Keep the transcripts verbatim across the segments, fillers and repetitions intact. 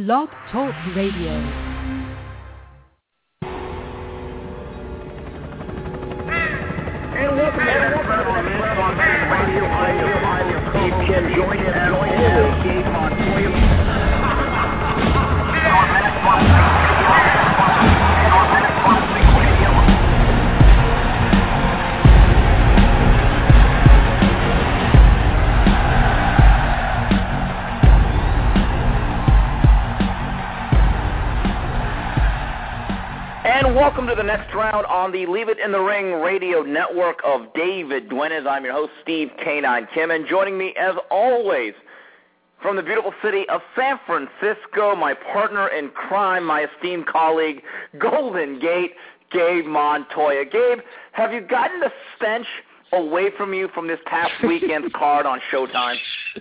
Blog Talk Radio. And welcome to the on Radio. I am Steve Ken, joined as always, Gabe Montoya. And welcome to the next round on the Leave It in the Ring radio network of David Duenas. I'm your host, Steve K nine Kim, and joining me, as always, from the beautiful city of San Francisco, my partner in crime, my esteemed colleague, Golden Gate, Gabe Montoya. Gabe, have you gotten the stench away from you from this past weekend's card on Showtime?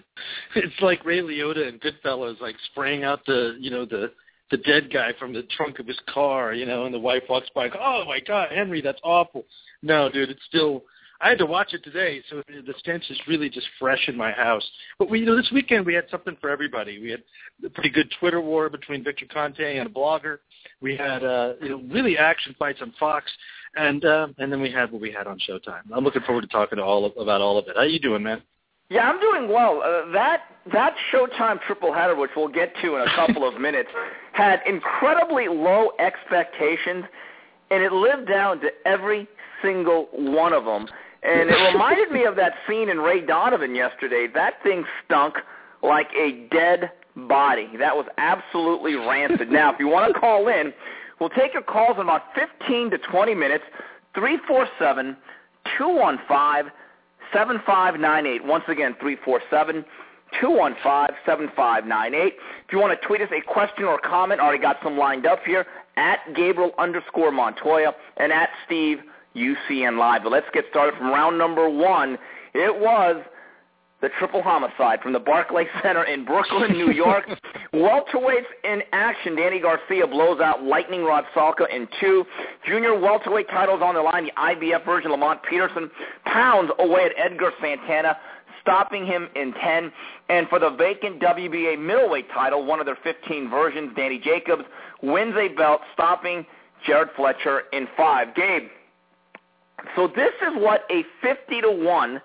It's like Ray Liotta and Goodfellas, like spraying out the, you know, the the dead guy from the trunk of his car, you know, and the wife walks by and goes, oh, my God, Henry, that's awful. No, dude, it's still – I had to watch it today, so the stench is really just fresh in my house. But, we, you know, this weekend we had something for everybody. We had a pretty good Twitter war between Victor Conte and a blogger. We had, uh, you know, really action fights on Fox, and uh, and then we had what we had on Showtime. I'm looking forward to talking to all of, about all of it. How you doing, man? Yeah, I'm doing well. Uh, that that Showtime triple header, which we'll get to in a couple of minutes, had incredibly low expectations, and it lived down to every single one of them. And it reminded me of that scene in Ray Donovan yesterday. That thing stunk like a dead body. That was absolutely rancid. Now, if you want to call in, we'll take your calls in about fifteen to twenty minutes, three four seven, two one five, seven five nine eight. Once again, three four seven, two one five, seven five nine eight. If you want to tweet us a question or comment, already got some lined up here, at Gabriel underscore Montoya and at Steve U C N Live. But let's get started from round number one. It was the triple homicide from the Barclays Center in Brooklyn, New York. Welterweights in action. Danny Garcia blows out Lightning Rod Salka in two. Junior welterweight titles on the line. The I B F version, Lamont Peterson, pounds away at Edgar Santana, stopping him in ten. And for the vacant W B A middleweight title, one of their fifteen versions, Danny Jacobs wins a belt, stopping Jared Fletcher in five. Gabe, so this is what a fifty to one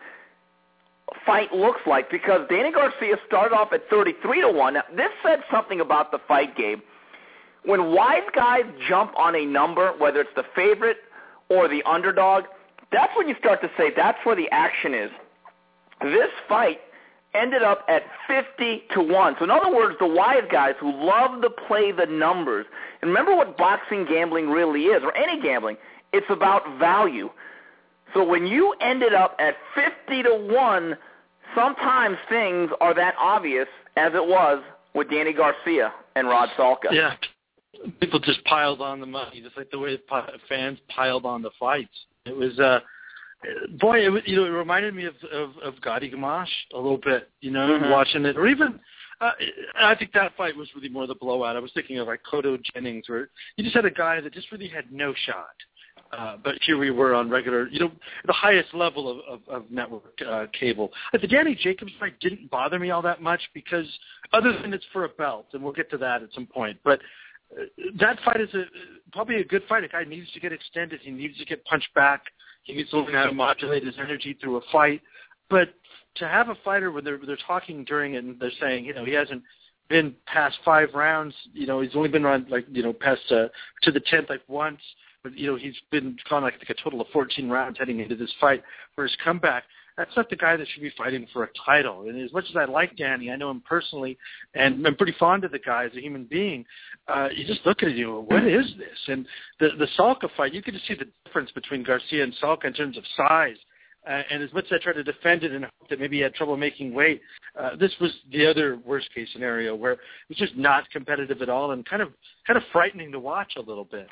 fight looks like, because Danny Garcia started off at thirty-three to one. Now, this said something about the fight, Gabe. When wise guys jump on a number, whether it's the favorite or the underdog, that's when you start to say that's where the action is. This fight ended up at fifty to one. So in other words, the wise guys who love to play the numbers, and remember what boxing gambling really is, or any gambling, it's about value. So when you ended up at fifty to one, sometimes things are that obvious as it was with Danny Garcia and Rod Salka. Yeah, people just piled on the money, just like the way fans piled on the fights. It was, uh, boy, it was, you know, it reminded me of of, of Gotti Gamache a little bit, you know, mm-hmm. watching it, or even. Uh, I think that fight was really more the blowout. I was thinking of like Cotto Jennings, where you just had a guy that just really had no shot. Uh, but here we were on regular, you know, the highest level of, of, of network uh, cable. Uh, the Danny Jacobs fight didn't bother me all that much because other than it's for a belt, and we'll get to that at some point. But uh, that fight is a, probably a good fight. A guy needs to get extended. He needs to get punched back. He needs to learn how to modulate his energy through a fight. But to have a fighter where they're, they're talking during it and they're saying, you know, he hasn't been past five rounds. You know, he's only been on, like, you know, past uh, to the tenth, like, once. But, you know, he's been gone like a total of fourteen rounds heading into this fight for his comeback. That's not the guy that should be fighting for a title. And as much as I like Danny, I know him personally, and I'm pretty fond of the guy as a human being. Uh, you just look at it, you know, what is this? And the the Salka fight, you could just see the difference between Garcia and Salka in terms of size. Uh, and as much as I tried to defend it and hope that maybe he had trouble making weight, uh, this was the other worst-case scenario where it was just not competitive at all and kind of kind of frightening to watch a little bit.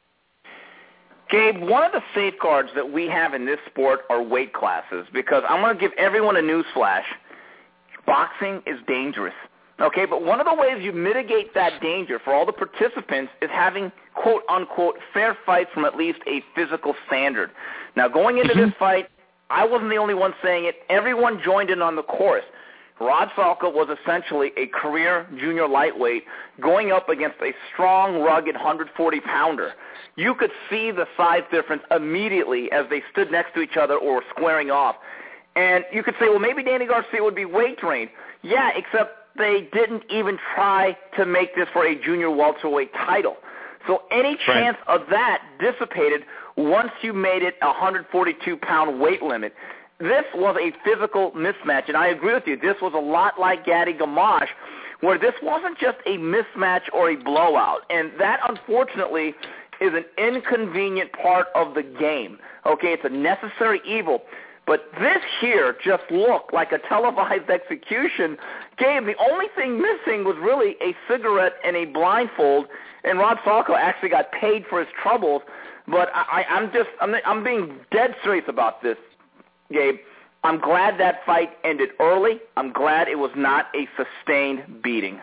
Gabe, one of the safeguards that we have in this sport are weight classes, because I'm going to give everyone a newsflash. Boxing is dangerous, okay? But one of the ways you mitigate that danger for all the participants is having, quote-unquote, fair fights from at least a physical standard. Now, going into this fight, I wasn't the only one saying it. Everyone joined in on the chorus. Rod Salka was essentially a career junior lightweight going up against a strong, rugged one forty pounder. You could see the size difference immediately as they stood next to each other or were squaring off. And you could say, well, maybe Danny Garcia would be weight trained. Yeah, except they didn't even try to make this for a junior welterweight title. So any chance right. of that dissipated once you made it a one forty-two pound weight limit. This was a physical mismatch, and I agree with you. This was a lot like Gatti Gamache, where this wasn't just a mismatch or a blowout. And that, unfortunately, is an inconvenient part of the game. Okay, it's a necessary evil. But this here just looked like a televised execution. Gabe, the only thing missing was really a cigarette and a blindfold, and Rod Salka actually got paid for his troubles. But I, I'm just, I'm, I'm being dead serious about this, Gabe. I'm glad that fight ended early. I'm glad it was not a sustained beating.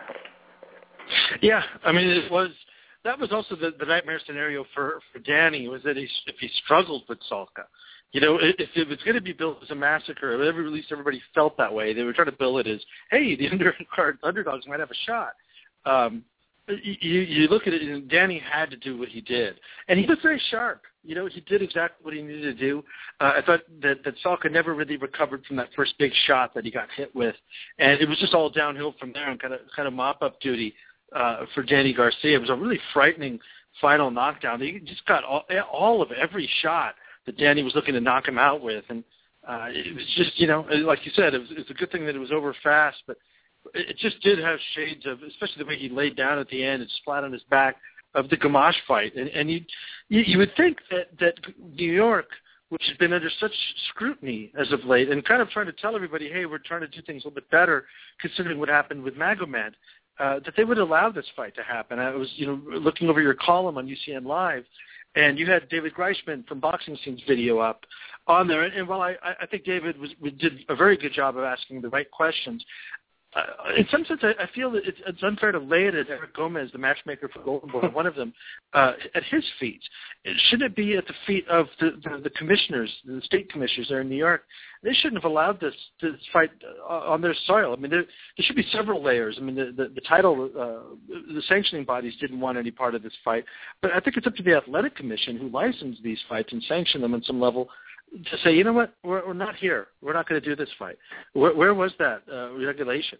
Yeah, I mean, it was. That was also the, the nightmare scenario for, for Danny, was that he, if he struggled with Salka. You know, if it was going to be built as a massacre, at every release everybody felt that way. They were trying to bill it as, hey, the undercard underdogs might have a shot. Um, you, you look at it, and Danny had to do what he did. And he was very sharp. You know, he did exactly what he needed to do. Uh, I thought that, that Salka never really recovered from that first big shot that he got hit with. And it was just all downhill from there and kind of kind of mop-up duty uh, for Danny Garcia. It was a really frightening final knockdown. He just got all, all of every shot that Danny was looking to knock him out with. And uh, it was just, you know, like you said, it was, it was a good thing that it was over fast, but it just did have shades of, especially the way he laid down at the end and flat on his back, of the Gamache fight. And, and you, you you would think that, that New York, which has been under such scrutiny as of late, and kind of trying to tell everybody, hey, we're trying to do things a little bit better, considering what happened with Magomed, uh, that they would allow this fight to happen. I was, you know, looking over your column on U C N Live, and you had David Greishman from Boxing Scene's video up on there. And, and while I, I think David was, did a very good job of asking the right questions, Uh, in some sense, I, I feel that it's, it's unfair to lay it at Eric Gomez, the matchmaker for Golden Boy, one of them, uh, at his feet. Shouldn't it be at the feet of the, the, the commissioners, the state commissioners there in New York? They shouldn't have allowed this, this fight on their soil. I mean, there, there should be several layers. I mean, the, the, the title, uh, the sanctioning bodies didn't want any part of this fight. But I think it's up to the athletic commission, who licensed these fights and sanctioned them on some level, to say, you know what, we're, we're not here. We're not going to do this fight. Where, where was that uh, regulation?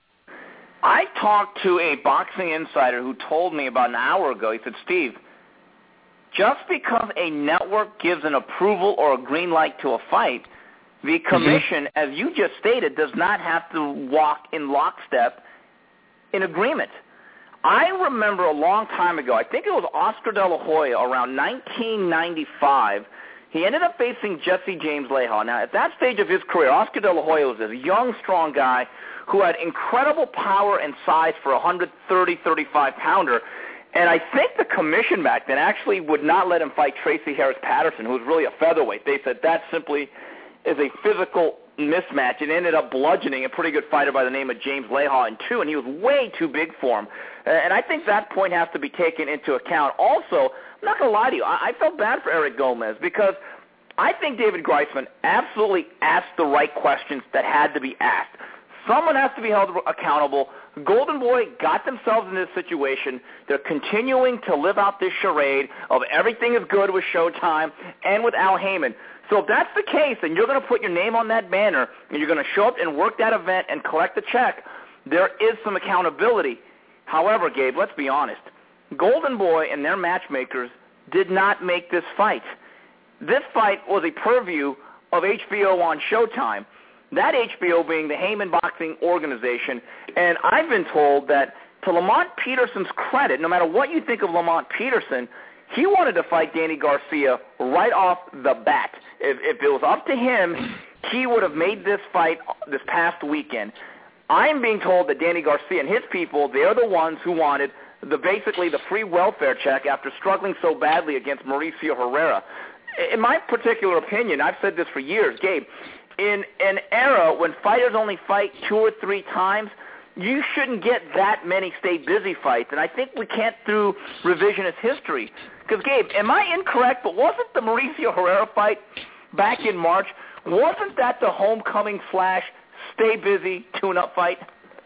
I talked to a boxing insider who told me about an hour ago, he said, Steve, just because a network gives an approval or a green light to a fight, the commission, mm-hmm. as you just stated, does not have to walk in lockstep in agreement. I remember a long time ago, I think it was Oscar De La Hoya, around nineteen ninety-five, he ended up facing Jesse James Lehigh. Now, at that stage of his career, Oscar De La Hoya was a young, strong guy who had incredible power and size for a one thirty, thirty-five pounder. And I think the commission back then actually would not let him fight Tracy Harris Patterson, who was really a featherweight. They said that simply is a physical mismatch, and ended up bludgeoning a pretty good fighter by the name of James Lehigh in two, and he was way too big for him. And I think that point has to be taken into account. Also, I'm not going to lie to you, I, I felt bad for Eric Gomez because I think David Greishman absolutely asked the right questions that had to be asked. Someone has to be held accountable. Golden Boy got themselves in this situation. They're continuing to live out this charade of everything is good with Showtime and with Al Heyman. So if that's the case, and you're going to put your name on that banner, and you're going to show up and work that event and collect the check, there is some accountability. However, Gabe, let's be honest. Golden Boy and their matchmakers did not make this fight. This fight was a purview of H B O on Showtime. That H B O being the Heyman Boxing Organization. And I've been told that, to Lamont Peterson's credit, no matter what you think of Lamont Peterson, he wanted to fight Danny Garcia right off the bat. If, if it was up to him, he would have made this fight this past weekend. I'm being told that Danny Garcia and his people, they're the ones who wanted the basically the free welfare check after struggling so badly against Mauricio Herrera. In my particular opinion, I've said this for years, Gabe, in an era when fighters only fight two or three times, you shouldn't get that many stay busy fights. And I think we can't do revisionist history. Because, Gabe, am I incorrect, but wasn't the Mauricio Herrera fight back in March, wasn't that the homecoming slash stay busy tune-up fight?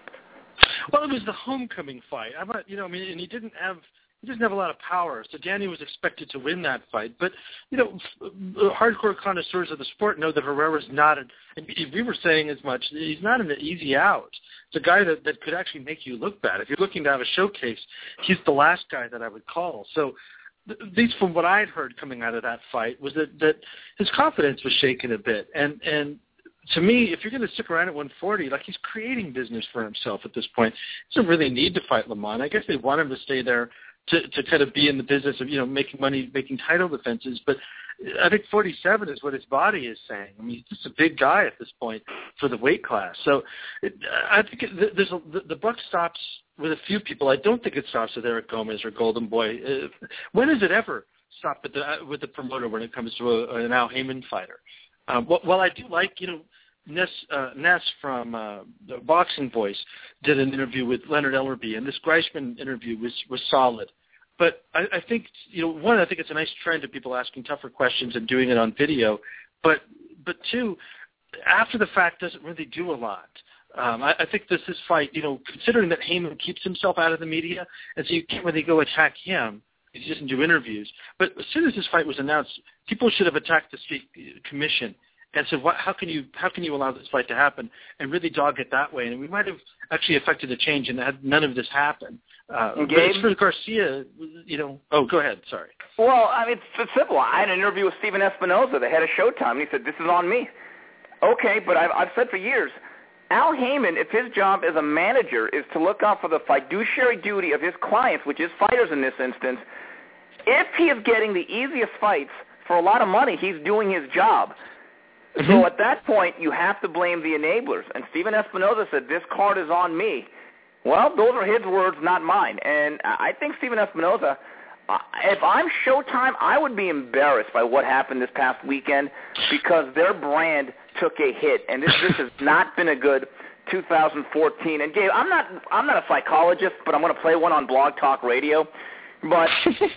Well, it was the homecoming fight. I'm not, you know, I mean, and he didn't have he doesn't have a lot of power, so Danny was expected to win that fight. But you know, hardcore connoisseurs of the sport know that Herrera's not. A, and we were saying as much. He's not an easy out. It's a guy that that could actually make you look bad. If you're looking to have a showcase, he's the last guy that I would call. So, at least from what I'd heard coming out of that fight, was that that his confidence was shaken a bit, and and. To me, if you're going to stick around at one forty, like he's creating business for himself at this point. He doesn't really need to fight Lamont. I guess they want him to stay there to, to kind of be in the business of, you know, making money, making title defenses. But I think forty-seven is what his body is saying. I mean, he's just a big guy at this point for the weight class. So it, I think it, there's a, the, the buck stops with a few people. I don't think it stops with Eric Gomez or Golden Boy. Uh, when does it ever stop with the, with the promoter when it comes to a, an Al Heyman fighter? Um, well, I do like, you know, Ness, uh, Ness from uh, the Boxing Voice did an interview with Leonard Ellerby, and this Greishman interview was, was solid. But I, I think, you know, one, I think it's a nice trend of people asking tougher questions and doing it on video. But, but two, after the fact doesn't really do a lot. Um, I, I think this this fight, you know, considering that Heyman keeps himself out of the media, and so you can't really go attack him. He doesn't do interviews. But as soon as this fight was announced, people should have attacked the speak commission and said, "What? How can you? How can you allow this fight to happen?" And really dog it that way. And we might have actually affected a change, and had none of this happen. Uh, but it's for Garcia, you know. Oh, go ahead. Sorry. Well, I mean, it's simple. I had an interview with Steven Espinoza, the head of Showtime, and he said, "This is on me." Okay, but I've, I've said for years, Al Heyman, if his job as a manager is to look out for the fiduciary duty of his clients, which is fighters in this instance, if he is getting the easiest fights for a lot of money, he's doing his job. Mm-hmm. So at that point, you have to blame the enablers. And Steven Espinoza said, "This card is on me." Well, those are his words, not mine. And I think Steven Espinoza, if I'm Showtime, I would be embarrassed by what happened this past weekend because their brand took a hit, and this this has not been a good two thousand fourteen. And Gabe, I'm not I'm not a psychologist, but I'm going to play one on Blog Talk Radio. But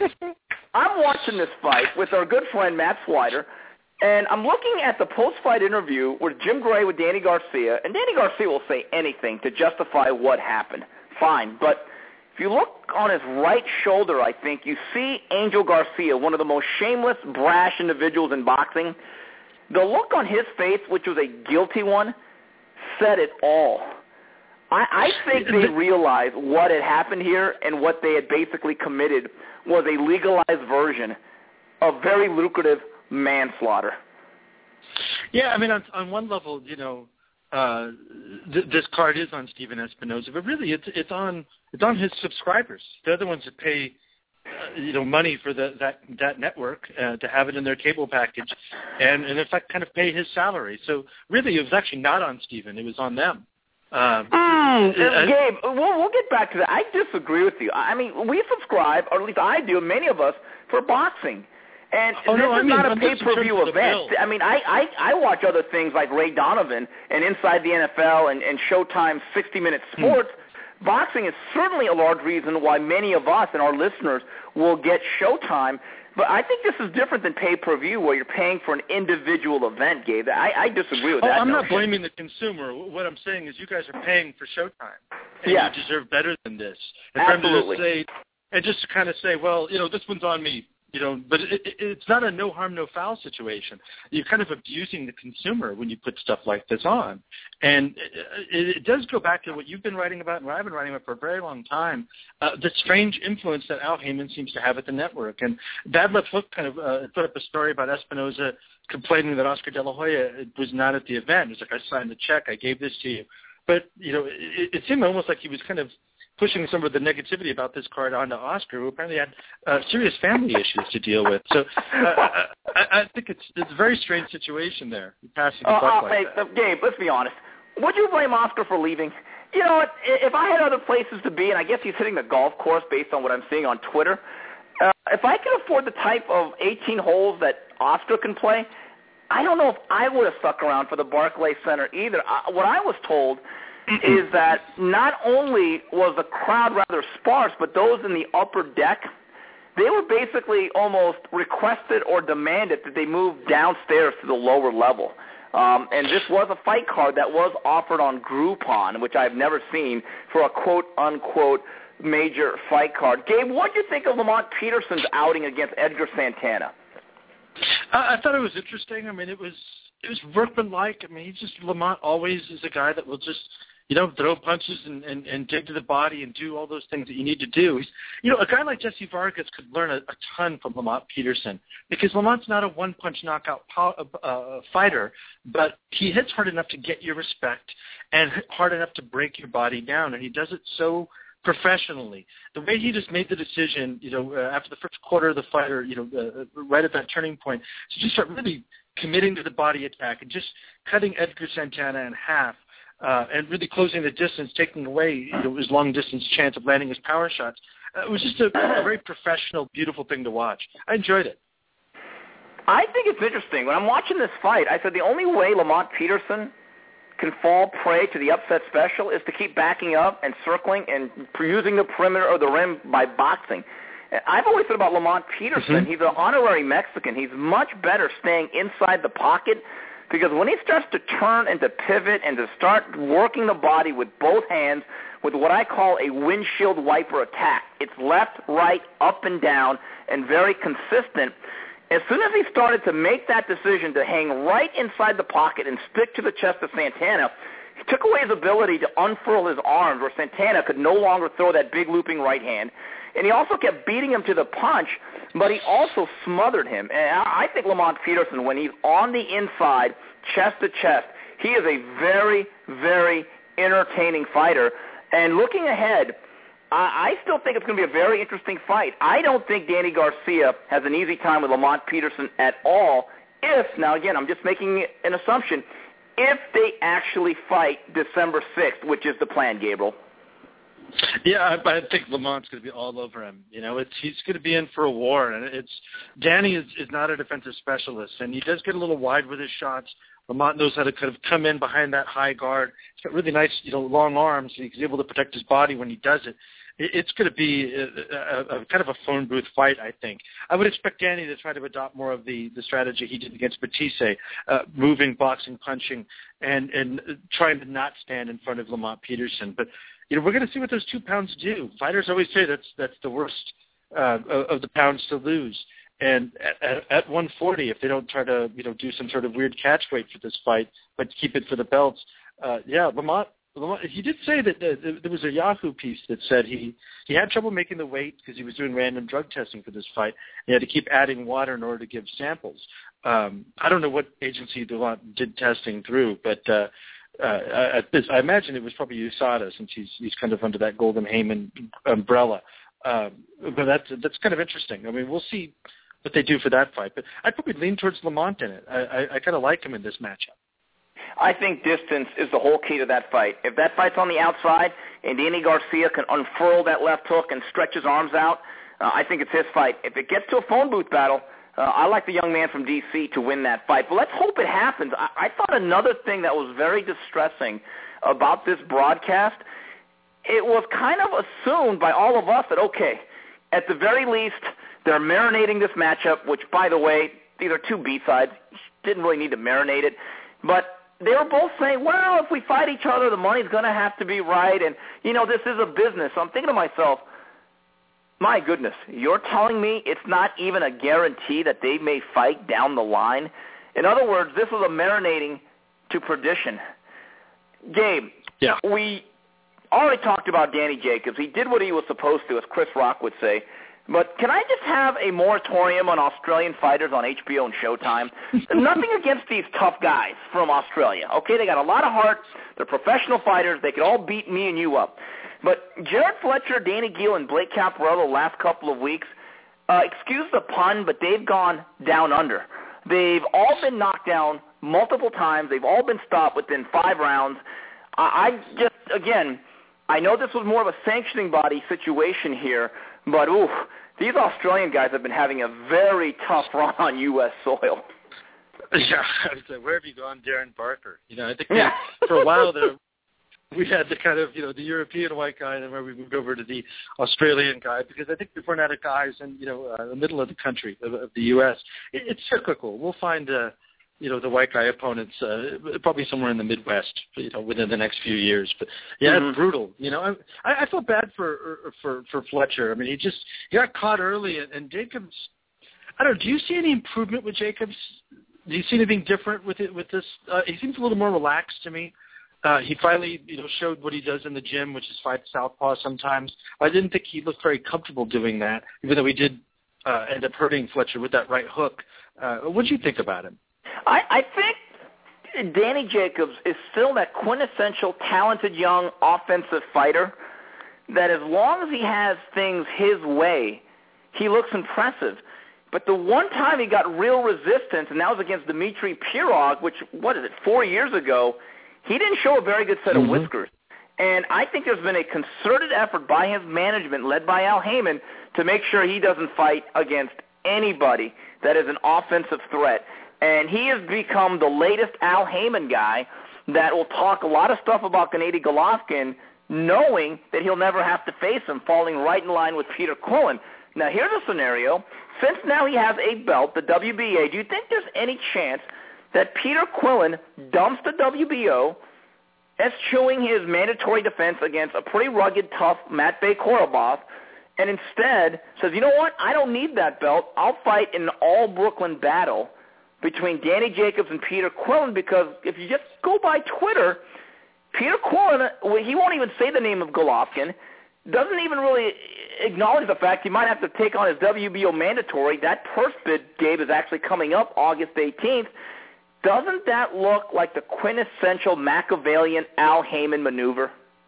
I'm watching this fight with our good friend Matt Swider, and I'm looking at the post-fight interview with Jim Gray with Danny Garcia, and Danny Garcia will say anything to justify what happened. Fine, but if you look on his right shoulder, I think, you see Angel Garcia, one of the most shameless, brash individuals in boxing. The look on his face, which was a guilty one, said it all. I, I think they realized what had happened here, and what they had basically committed was a legalized version of very lucrative manslaughter. Yeah, I mean, on, on one level, you know, uh, th- this card is on Steven Espinoza, but really it's it's on it's on his subscribers. They're the ones that pay, uh, you know, money for the, that that network uh, to have it in their cable package, and, and in fact, kind of pay his salary. So really, it was actually not on Steven; it was on them. Um, mm, uh, Gabe, we'll, we'll get back to that. I disagree with you. I mean, we subscribe, or at least I do, many of us, for boxing. And oh, this no, is I mean, not a pay-per-view event. I mean, I, I, I watch other things like Ray Donovan and Inside the N F L and, and Showtime's sixty minute Sports. Hmm. Boxing is certainly a large reason why many of us and our listeners will get Showtime. But I think this is different than pay-per-view where you're paying for an individual event, Gabe. I, I disagree with oh, that I'm notion. not blaming the consumer. What I'm saying is you guys are paying for Showtime, and yes. you deserve better than this. And Absolutely. For them to say, and just to kind of say, well, you know, this one's on me. You know, but it, it, it's not a no harm, no foul situation. You're kind of abusing the consumer when you put stuff like this on. And it, it does go back to what you've been writing about and what I've been writing about for a very long time, uh, the strange influence that Al Heyman seems to have at the network. And Bad Left Hook kind of uh, put up a story about Espinoza complaining that Oscar De La Hoya was not at the event. It's like, I signed the check, I gave this to you. But, you know, it, it seemed almost like he was kind of pushing some of the negativity about this card onto Oscar, who apparently had uh, serious family issues to deal with. So uh, I, I think it's it's a very strange situation there. Passing the uh, buck uh, like hey, that. Gabe, let's be honest. Would you blame Oscar for leaving? You know what? If I had other places to be, and I guess he's hitting the golf course based on what I'm seeing on Twitter, uh, if I could afford the type of eighteen holes that Oscar can play, I don't know if I would have stuck around for the Barclays Center either. I, what I was told is that not only was the crowd rather sparse, but those in the upper deck, they were basically almost requested or demanded that they move downstairs to the lower level. Um, and this was a fight card that was offered on Groupon, which I've never seen for a quote-unquote major fight card. Gabe, what did you think of Lamont Peterson's outing against Edgar Santana? I, I thought it was interesting. I mean, it was it was workmanlike. I mean, he's just Lamont always is a guy that will just, you know, throw punches and, and, and dig to the body and do all those things that you need to do. He's, you know, a guy like Jesse Vargas could learn a, a ton from Lamont Peterson because Lamont's not a one-punch knockout pow, uh, fighter, but he hits hard enough to get your respect and hard enough to break your body down, and he does it so professionally. The way he just made the decision, you know, uh, after the first quarter of the fight, or, you know, uh, right at that turning point, to just start really committing to the body attack and just cutting Edgar Santana in half. Uh, and really closing the distance, taking away, you know, his long-distance chance of landing his power shots. Uh, it was just a, a very professional, beautiful thing to watch. I enjoyed it. I think it's interesting. When I'm watching this fight, I said the only way Lamont Peterson can fall prey to the upset special is to keep backing up and circling and using the perimeter or the rim by boxing. I've always thought about Lamont Peterson. Mm-hmm. He's an honorary Mexican. He's much better staying inside the pocket, because when he starts to turn and to pivot and to start working the body with both hands with what I call a windshield wiper attack, it's left, right, up and down, and very consistent. As soon as he started to make that decision to hang right inside the pocket and stick to the chest of Santana, he took away his ability to unfurl his arms where Santana could no longer throw that big looping right hand. And he also kept beating him to the punch, but he also smothered him. And I think Lamont Peterson, when he's on the inside, chest to chest, he is a very, very entertaining fighter. And looking ahead, I still think it's going to be a very interesting fight. I don't think Danny Garcia has an easy time with Lamont Peterson at all if, now again, I'm just making an assumption, if they actually fight December sixth, which is the plan, Gabriel. Yeah, I, I think Lamont's going to be all over him. You know, it's he's going to be in for a war, and it's Danny is, is not a defensive specialist, and he does get a little wide with his shots. Lamont knows how to kind of come in behind that high guard. He's got really nice, you know, long arms, and he's able to protect his body when he does it. it it's going to be a, a, a kind of a phone booth fight, I think. I would expect Danny to try to adopt more of the, the strategy he did against Batiste, uh, moving, boxing, punching, and, and trying to not stand in front of Lamont Peterson. But you know, we're going to see what those two pounds do. Fighters always say that's that's the worst uh, of the pounds to lose. And at, at one forty, if they don't try to, you know, do some sort of weird catch weight for this fight, but keep it for the belts, uh, yeah, Lamont, Lamont, he did say that uh, there was a Yahoo piece that said he, he had trouble making the weight because he was doing random drug testing for this fight. He had to keep adding water in order to give samples. Um, I don't know what agency Lamont did testing through, but uh, Uh, I, I imagine it was probably U S A D A, since he's he's kind of under that Golden Heyman umbrella. Um, but that's that's kind of interesting. I mean, we'll see what they do for that fight. But I'd probably lean towards Lamont in it. I, I, I kind of like him in this matchup. I think distance is the whole key to that fight. If that fight's on the outside and Danny Garcia can unfurl that left hook and stretch his arms out, uh, I think it's his fight. If it gets to a phone booth battle, Uh, I like the young man from D C to win that fight, but let's hope it happens. I, I thought another thing that was very distressing about this broadcast, it was kind of assumed by all of us that, okay, at the very least, they're marinating this matchup, which, by the way, these are two B-sides. Didn't really need to marinate it. But they were both saying, well, if we fight each other, the money's going to have to be right, and, you know, this is a business. So I'm thinking to myself, my goodness, you're telling me it's not even a guarantee that they may fight down the line? In other words, this was a marinating to perdition. Gabe, yeah. we already talked about Danny Jacobs. He did what he was supposed to, as Chris Rock would say. But can I just have a moratorium on Australian fighters on H B O and Showtime? Nothing against these tough guys from Australia. Okay, they got a lot of heart. They're professional fighters. They could all beat me and you up. But Jared Fletcher, Danny Gill, and Blake Caparello the last couple of weeks, uh, excuse the pun, but they've gone down under. They've all been knocked down multiple times. They've all been stopped within five rounds. I, I just, again, I know this was more of a sanctioning body situation here, but oof, these Australian guys have been having a very tough run on U S soil. Yeah, I was like, where have you gone, Darren Barker? You know, I think yeah. for a while there, we had the kind of, you know, the European white guy, and then where we moved over to the Australian guy, because I think we've run out of guys in, you know, uh, the middle of the country, of, of the U S. It, it's cyclical. We'll find, uh, you know, the white guy opponents, uh, probably somewhere in the Midwest, you know, within the next few years. But yeah, mm-hmm. It's brutal. You know, I, I felt bad for for for Fletcher. I mean, he just he got caught early, and, and Jacobs. I don't know. Do you see any improvement with Jacobs? Do you see anything different with it with this? Uh, he seems a little more relaxed to me. Uh, he finally, you know, showed what he does in the gym, which is fight southpaw sometimes. I didn't think he looked very comfortable doing that, even though he did uh, end up hurting Fletcher with that right hook. Uh, what did you think about him? I, I think Danny Jacobs is still that quintessential talented young offensive fighter that as long as he has things his way, he looks impressive. But the one time he got real resistance, and that was against Dmitry Pirog, which, what is it, four years ago, he didn't show a very good set of mm-hmm. whiskers. And I think there's been a concerted effort by his management, led by Al Heyman, to make sure he doesn't fight against anybody that is an offensive threat. And he has become the latest Al Heyman guy that will talk a lot of stuff about Gennady Golovkin, knowing that he'll never have to face him, falling right in line with Peter Quillen. Now, here's a scenario. Since now he has a belt, the W B A, do you think there's any chance that Peter Quillen dumps the W B O, eschewing his mandatory defense against a pretty rugged, tough Matvei Korobov, and instead says, you know what, I don't need that belt. I'll fight in an all-Brooklyn battle between Danny Jacobs and Peter Quillen, because if you just go by Twitter, Peter Quillen, he won't even say the name of Golovkin, doesn't even really acknowledge the fact he might have to take on his W B O mandatory. That purse bid, Gabe, is actually coming up August eighteenth. Doesn't that look like the quintessential Machiavellian Al Heyman maneuver?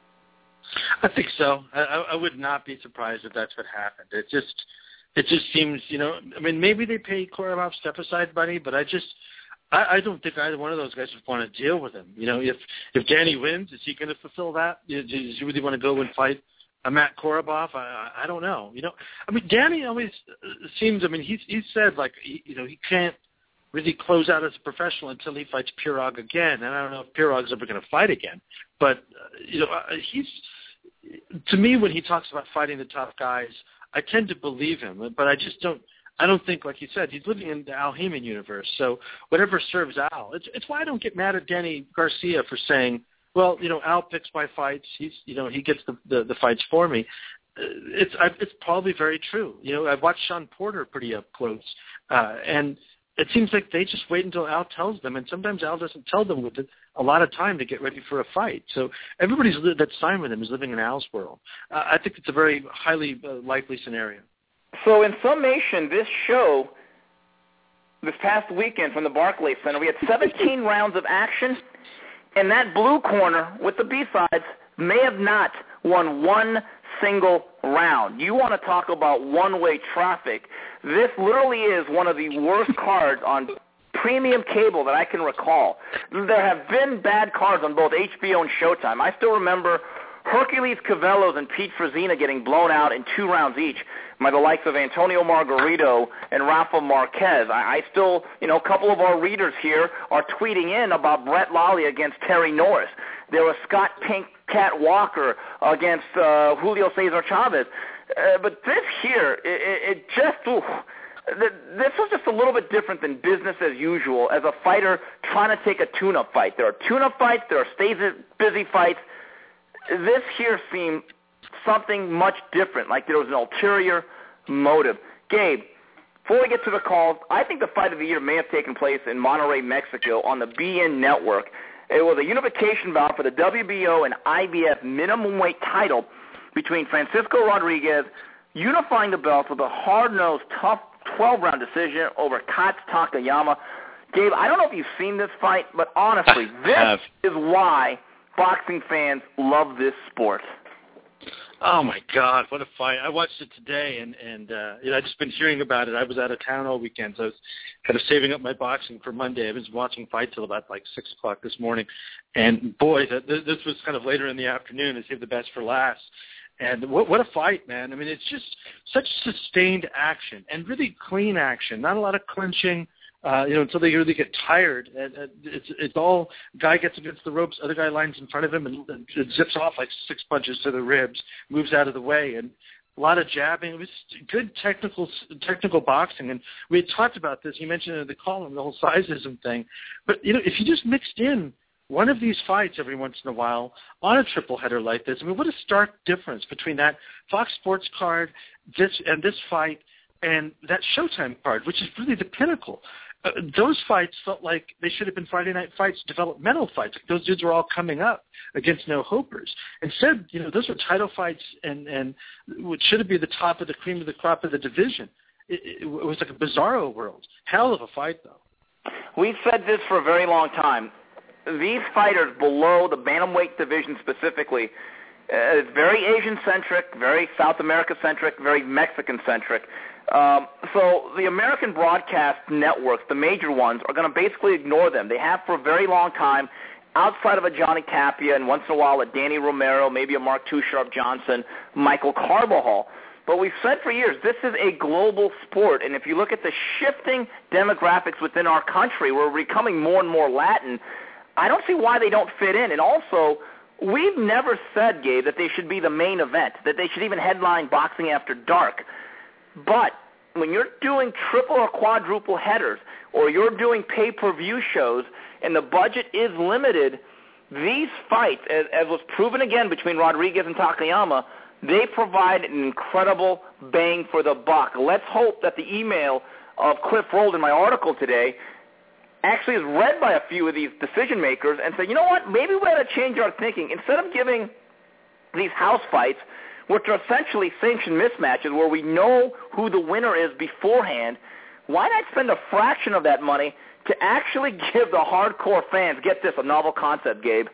I think so. I, I would not be surprised if that's what happened. It just, it just seems, you know, I mean, maybe they paid Korobov step-aside money, but I just, I, I don't think either one of those guys would want to deal with him. You know, if if Danny wins, is he going to fulfill that? Does he really want to go and fight a Matt Korobov? I, I don't know. You know, I mean, Danny always seems, I mean, he's, he's said, like, he, you know, he can't really close out as a professional until he fights Pirog again. And I don't know if Pirog's ever going to fight again. But, uh, you know, he's, to me, when he talks about fighting the top guys, I tend to believe him. But I just don't, I don't think, like you said, he's living in the Al Heyman universe. So whatever serves Al. It's, it's why I don't get mad at Danny Garcia for saying, well, you know, Al picks my fights. He's, you know, he gets the, the, the fights for me. It's I, it's probably very true. You know, I've watched Sean Porter pretty up close, uh, and it seems like they just wait until Al tells them, and sometimes Al doesn't tell them with a lot of time to get ready for a fight. So everybody's that's signed with him is living in Al's world. Uh, I think it's a very highly uh, likely scenario. So in summation, this show, this past weekend from the Barclays Center, we had seventeen rounds of action. And that blue corner with the B-sides may have not won one single round. You want to talk about one-way traffic. This literally is one of the worst cards on premium cable that I can recall. There have been bad cards on both H B O and Showtime. I still remember Hercules Cavellos and Pete Frazina getting blown out in two rounds each by the likes of Antonio Margarito and Rafa Marquez. I, I still, you know, a couple of our readers here are tweeting in about Brett Lally against Terry Norris. There was Scott Pink Cat Walker against uh, Julio Cesar Chavez. Uh, but this here, it, it just, ooh, this was just a little bit different than business as usual as a fighter trying to take a tune-up fight. There are tune-up fights. There are stay-busy fights. This here seemed something much different, like there was an ulterior motive. Gabe, before we get to the calls, I think the fight of the year may have taken place in Monterrey, Mexico on the B N network. It was a unification bout for the W B O and I B F minimum weight title between Francisco Rodriguez, unifying the belts with a hard-nosed, tough twelve-round decision over Katz Takayama. Gabe, I don't know if you've seen this fight, but honestly, this is why boxing fans love this sport. Oh my God, what a fight! I watched it today, and and uh, you know, I just been hearing about it. I was out of town all weekend, so I was kind of saving up my boxing for Monday. I was watching fight till about like six o'clock this morning, and boy, th- this was kind of later in the afternoon. I saved the best for last. And what what a fight, man! I mean, it's just such sustained action and really clean action. Not a lot of clinching. Uh, you know, until they really get tired. And, and it's it's all, guy gets against the ropes, other guy lines in front of him, and, and it zips off like six punches to the ribs, moves out of the way. And a lot of jabbing. It was good technical technical boxing, and we had talked about this. You mentioned in the column the whole sizeism thing, but you know, if you just mixed in one of these fights every once in a while on a triple header like this, I mean, what a stark difference between that Fox Sports card, this and this fight, and that Showtime card, which is really the pinnacle. Uh, those fights felt like they should have been Friday night fights, developmental fights. Like those dudes were all coming up against no-hopers. Instead, you know, those were title fights, and, and what should have been the top of the cream of the crop of the division. It, it, it was like a bizarro world. Hell of a fight, though. We've said this for a very long time. These fighters below the bantamweight division specifically, uh, very Asian-centric, very South America-centric, very Mexican-centric. Um, so the American broadcast networks, the major ones, are going to basically ignore them. They have for a very long time, outside of a Johnny Tapia and once in a while a Danny Romero, maybe a Mark Too Sharp Johnson, Michael Carbajal. But we've said for years, this is a global sport, and if you look at the shifting demographics within our country, we're becoming more and more Latin. I don't see why they don't fit in. And also, we've never said, Gabe, that they should be the main event, that they should even headline Boxing After Dark. But when you're doing triple or quadruple headers, or you're doing pay-per-view shows, and the budget is limited, these fights, as, as was proven again between Rodriguez and Takayama, they provide an incredible bang for the buck. Let's hope that the email of Cliff Rold in my article today actually is read by a few of these decision makers and say, you know what, maybe we ought to change our thinking. Instead of giving these house fights, which are essentially sanctioned mismatches where we know who the winner is beforehand, why not spend a fraction of that money to actually give the hardcore fans, get this, a novel concept, Gabe,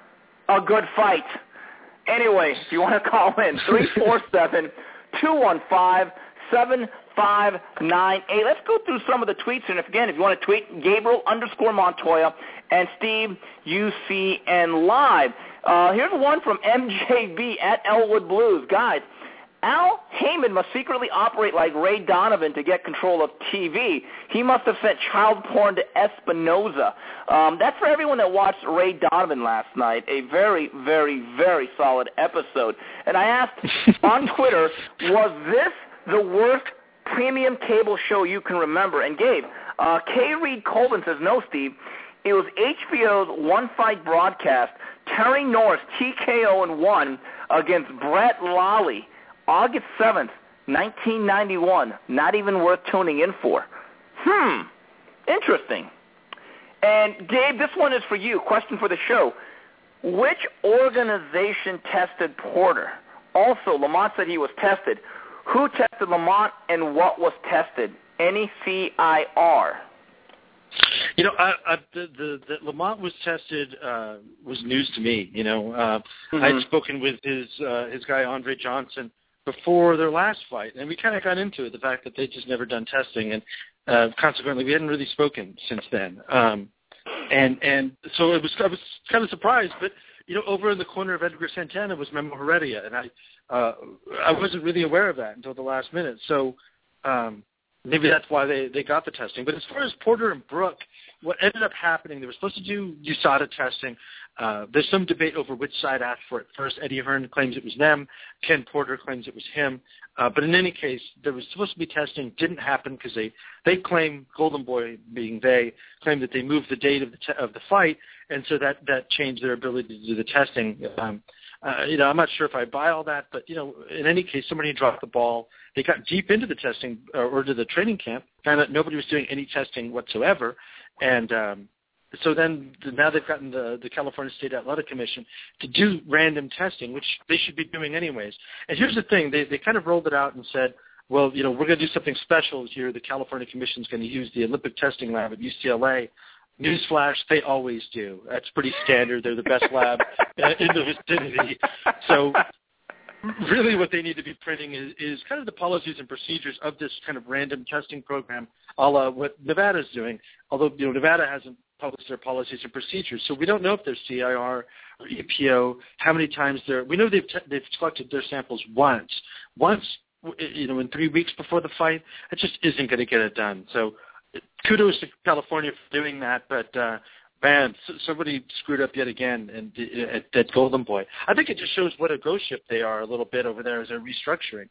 a good fight. Anyway, if you want to call in, three four seven, two one five, seven five nine eight. Let's go through some of the tweets. And if, again, if you want to tweet, Gabriel underscore Montoya and Steve U C N Live. Uh, here's one from M J B at Elwood Blues. Guys, Al Heyman must secretly operate like Ray Donovan to get control of T V. He must have sent child porn to Espinoza. Um, that's for everyone that watched Ray Donovan last night. A very, very, very solid episode. And I asked on Twitter, was this the worst premium cable show you can remember? And Gabe, uh, K. Reed Colvin says, no, Steve. It was H B O's One Fight broadcast, Terry Norris T K O and one against Brett Lally, August seventh, nineteen ninety-one. Not even worth tuning in for. Hmm, interesting. And, Gabe, this one is for you. Question for the show. Which organization tested Porter? Also, Lamont said he was tested. Who tested Lamont and what was tested? N E C I R. You know, I, I, the, the, the Lamont was tested uh, was news to me. You know, uh, mm-hmm. I had spoken with his uh, his guy Andre Johnson before their last fight, and we kind of got into it, the fact that they'd just never done testing, and uh, consequently we hadn't really spoken since then. Um, and and so it was I was kind of surprised, but you know, over in the corner of Edgar Santana was Memo Heredia, and I uh, I wasn't really aware of that until the last minute. So. Um, Maybe that's why they, they got the testing. But as far as Porter and Brooke, what ended up happening, they were supposed to do U S A D A testing. Uh, there's some debate over which side asked for it first. Eddie Hearn claims it was them. Ken Porter claims it was him. Uh, but in any case, there was supposed to be testing. Didn't happen because they, they claim, Golden Boy being they, claimed that they moved the date of the, te- of the fight, and so that, that changed their ability to do the testing. Um, Uh, you know, I'm not sure if I buy all that, but, you know, in any case, somebody dropped the ball. They got deep into the testing uh, or to the training camp, found out nobody was doing any testing whatsoever. And um, so then now they've gotten the, the California State Athletic Commission to do random testing, which they should be doing anyways. And here's the thing. They, they kind of rolled it out and said, well, you know, we're going to do something special here. The California Commission is going to use the Olympic testing lab at U C L A. Newsflash, they always do. That's pretty standard. They're the best lab in the vicinity. So really what they need to be printing is, is kind of the policies and procedures of this kind of random testing program, a la what Nevada's doing, although, you know, Nevada hasn't published their policies and procedures. So we don't know if there's C I R or E P O, how many times they're – we know they've, te- they've collected their samples once. Once, you know, in three weeks before the fight, it just isn't going to get it done. So – kudos to California for doing that, but uh, man, somebody screwed up yet again and at, at Golden Boy. I think it just shows what a ghost ship they are a little bit over there as they're restructuring.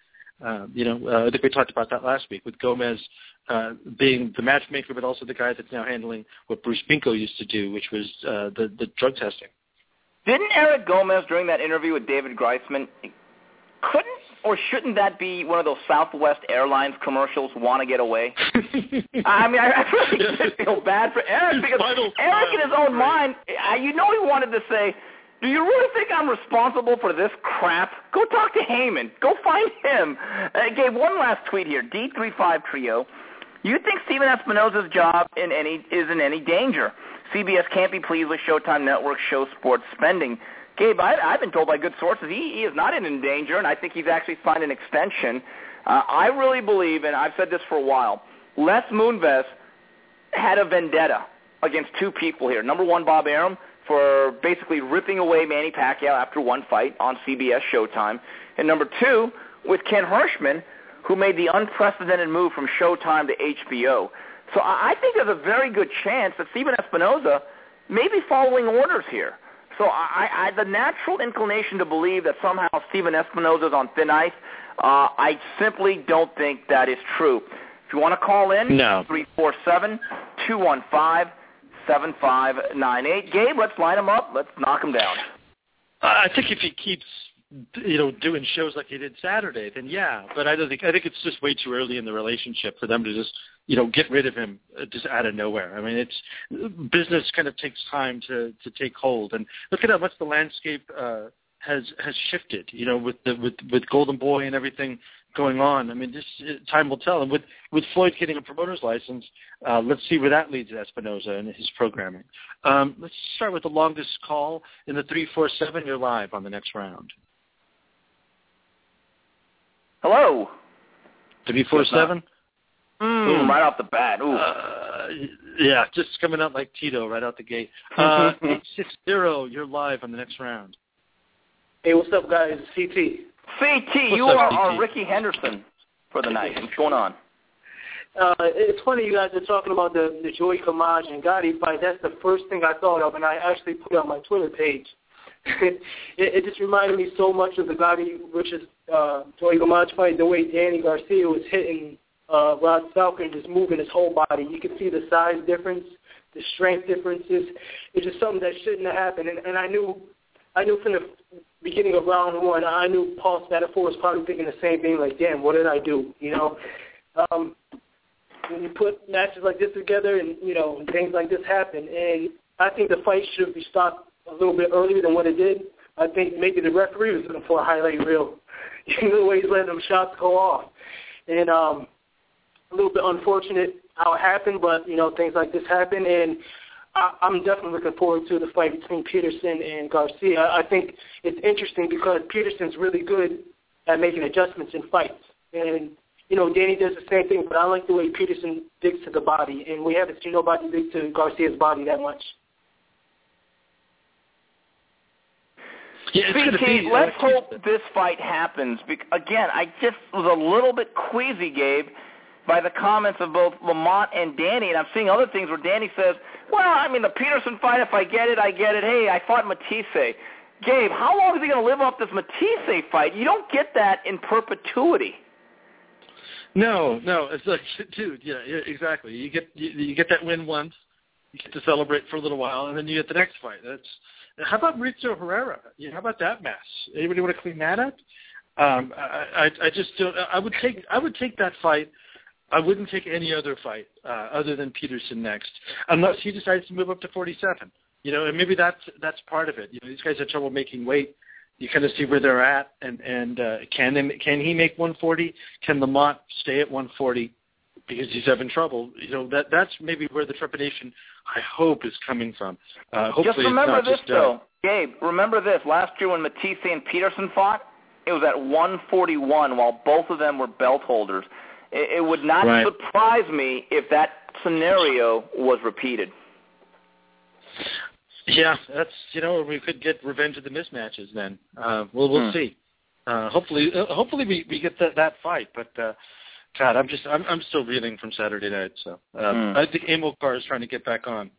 Uh, you know, uh, I think we talked about that last week with Gomez uh, being the matchmaker, but also the guy that's now handling what Bruce Pinko used to do, which was uh, the, the drug testing. Didn't Eric Gomez, during that interview with David Greisman, couldn't or shouldn't that be one of those Southwest Airlines commercials, Want to Get Away? I mean, I, I really did feel bad for Eric because Eric in his own mind, you know he wanted to say, do you really think I'm responsible for this crap? Go talk to Heyman. Go find him. Uh, Gabe, one last tweet here. D thirty-five Trio. You think Steven Espinoza's job in any is in any danger? C B S can't be pleased with Showtime Network's show sports spending. Gabe, I, I've been told by good sources he, he is not in danger, and I think he's actually signed an extension. Uh, I really believe, and I've said this for a while, Les Moonves had a vendetta against two people here. Number one, Bob Arum, for basically ripping away Manny Pacquiao after one fight on C B S Showtime. And number two, with Ken Hirschman, who made the unprecedented move from Showtime to H B O. So I think there's a very good chance that Steven Espinoza may be following orders here. So I, I the natural inclination to believe that somehow Steven Espinoza is on thin ice, uh, I simply don't think that is true. If you want to call in, no. three four seven, two one five, seven five nine eight. Gabe, let's line him up. Let's knock him down. I think if he keeps, you know, doing shows like he did Saturday, then yeah. But I don't think I think it's just way too early in the relationship for them to just, you know, get rid of him just out of nowhere. I mean, it's business kind of takes time to to take hold. And look at how much the landscape uh, has has shifted. You know, with the with with Golden Boy and everything going on. I mean, this time will tell. And with with Floyd getting a promoter's license, uh, let's see where that leads Espinoza and his programming. Um, let's start with the longest call in the three four seven. You're live on the next round. Hello. three four seven? Mm, right off the bat. Ooh. Uh, yeah, just coming out like Tito right out the gate. Uh, eight six zero, you're live on the next round. Hey, what's up, guys? C T. C T, What's you up, are C T? our Ricky Henderson for the night. What's going on? Uh, it's funny you guys are talking about the, the Joey Kamaj and Gotti fight. That's the first thing I thought of, and I actually put it on my Twitter page. it, it just reminded me so much of the Gotti versus uh, Joey Kamaj fight, the way Danny Garcia was hitting uh, Rod Falcon, just moving his whole body. You could see the size difference, the strength differences. It's just something that shouldn't have happened. And, and I knew I knew from the beginning of round one, I knew Paul Spadafore was probably thinking the same thing, like, damn, what did I do? You know, um, when you put matches like this together and, you know, things like this happen, and I think the fight should be stopped a little bit earlier than what it did. I think maybe the referee was looking for a highlight reel. You know, the way he's letting them shots go off. And um, a little bit unfortunate how it happened, but, you know, things like this happen. And I, I'm definitely looking forward to the fight between Peterson and Garcia. I, I think it's interesting because Peterson's really good at making adjustments in fights. And, you know, Danny does the same thing, but I like the way Peterson digs to the body. And we haven't seen nobody dig to Garcia's body that much. Yeah, C T, let's hope this fight happens. Again, I just was a little bit queasy, Gabe, by the comments of both Lamont and Danny, and I'm seeing other things where Danny says, well, I mean, the Peterson fight, if I get it, I get it. Hey, I fought Matisse. Gabe, how long is he going to live off this Matisse fight? You don't get that in perpetuity. No, no, it's like, dude, yeah, yeah, exactly. You get you, you get that win once, you get to celebrate for a little while, and then you get the next fight. That's how about Mauricio Herrera? You know, how about that mess? Anybody want to clean that up? Um, I, I, I just don't. I would take I would take that fight. I wouldn't take any other fight uh, other than Peterson next, unless he decides to move up to forty-seven. You know, and maybe that's that's part of it. You know, these guys have trouble making weight. You kind of see where they're at, and and uh, can they, can he make one forty? Can Lamont stay at one forty because he's having trouble? You know, that that's maybe where the trepidation, I hope, is coming from. Uh, hopefully, just remember it's not this just, uh, though, Gabe. Remember this: last year when Matisse and Peterson fought, it was at one forty-one, while both of them were belt holders. It, it would not right. surprise me if that scenario was repeated. Yeah, that's, you know, we could get revenge of the mismatches then. Uh, we'll we'll hmm. see. Uh, hopefully, uh, hopefully we, we get that that fight. But uh, God, I'm just I'm I'm still reeling from Saturday night. So uh, hmm. I think Amilcar is trying to get back on.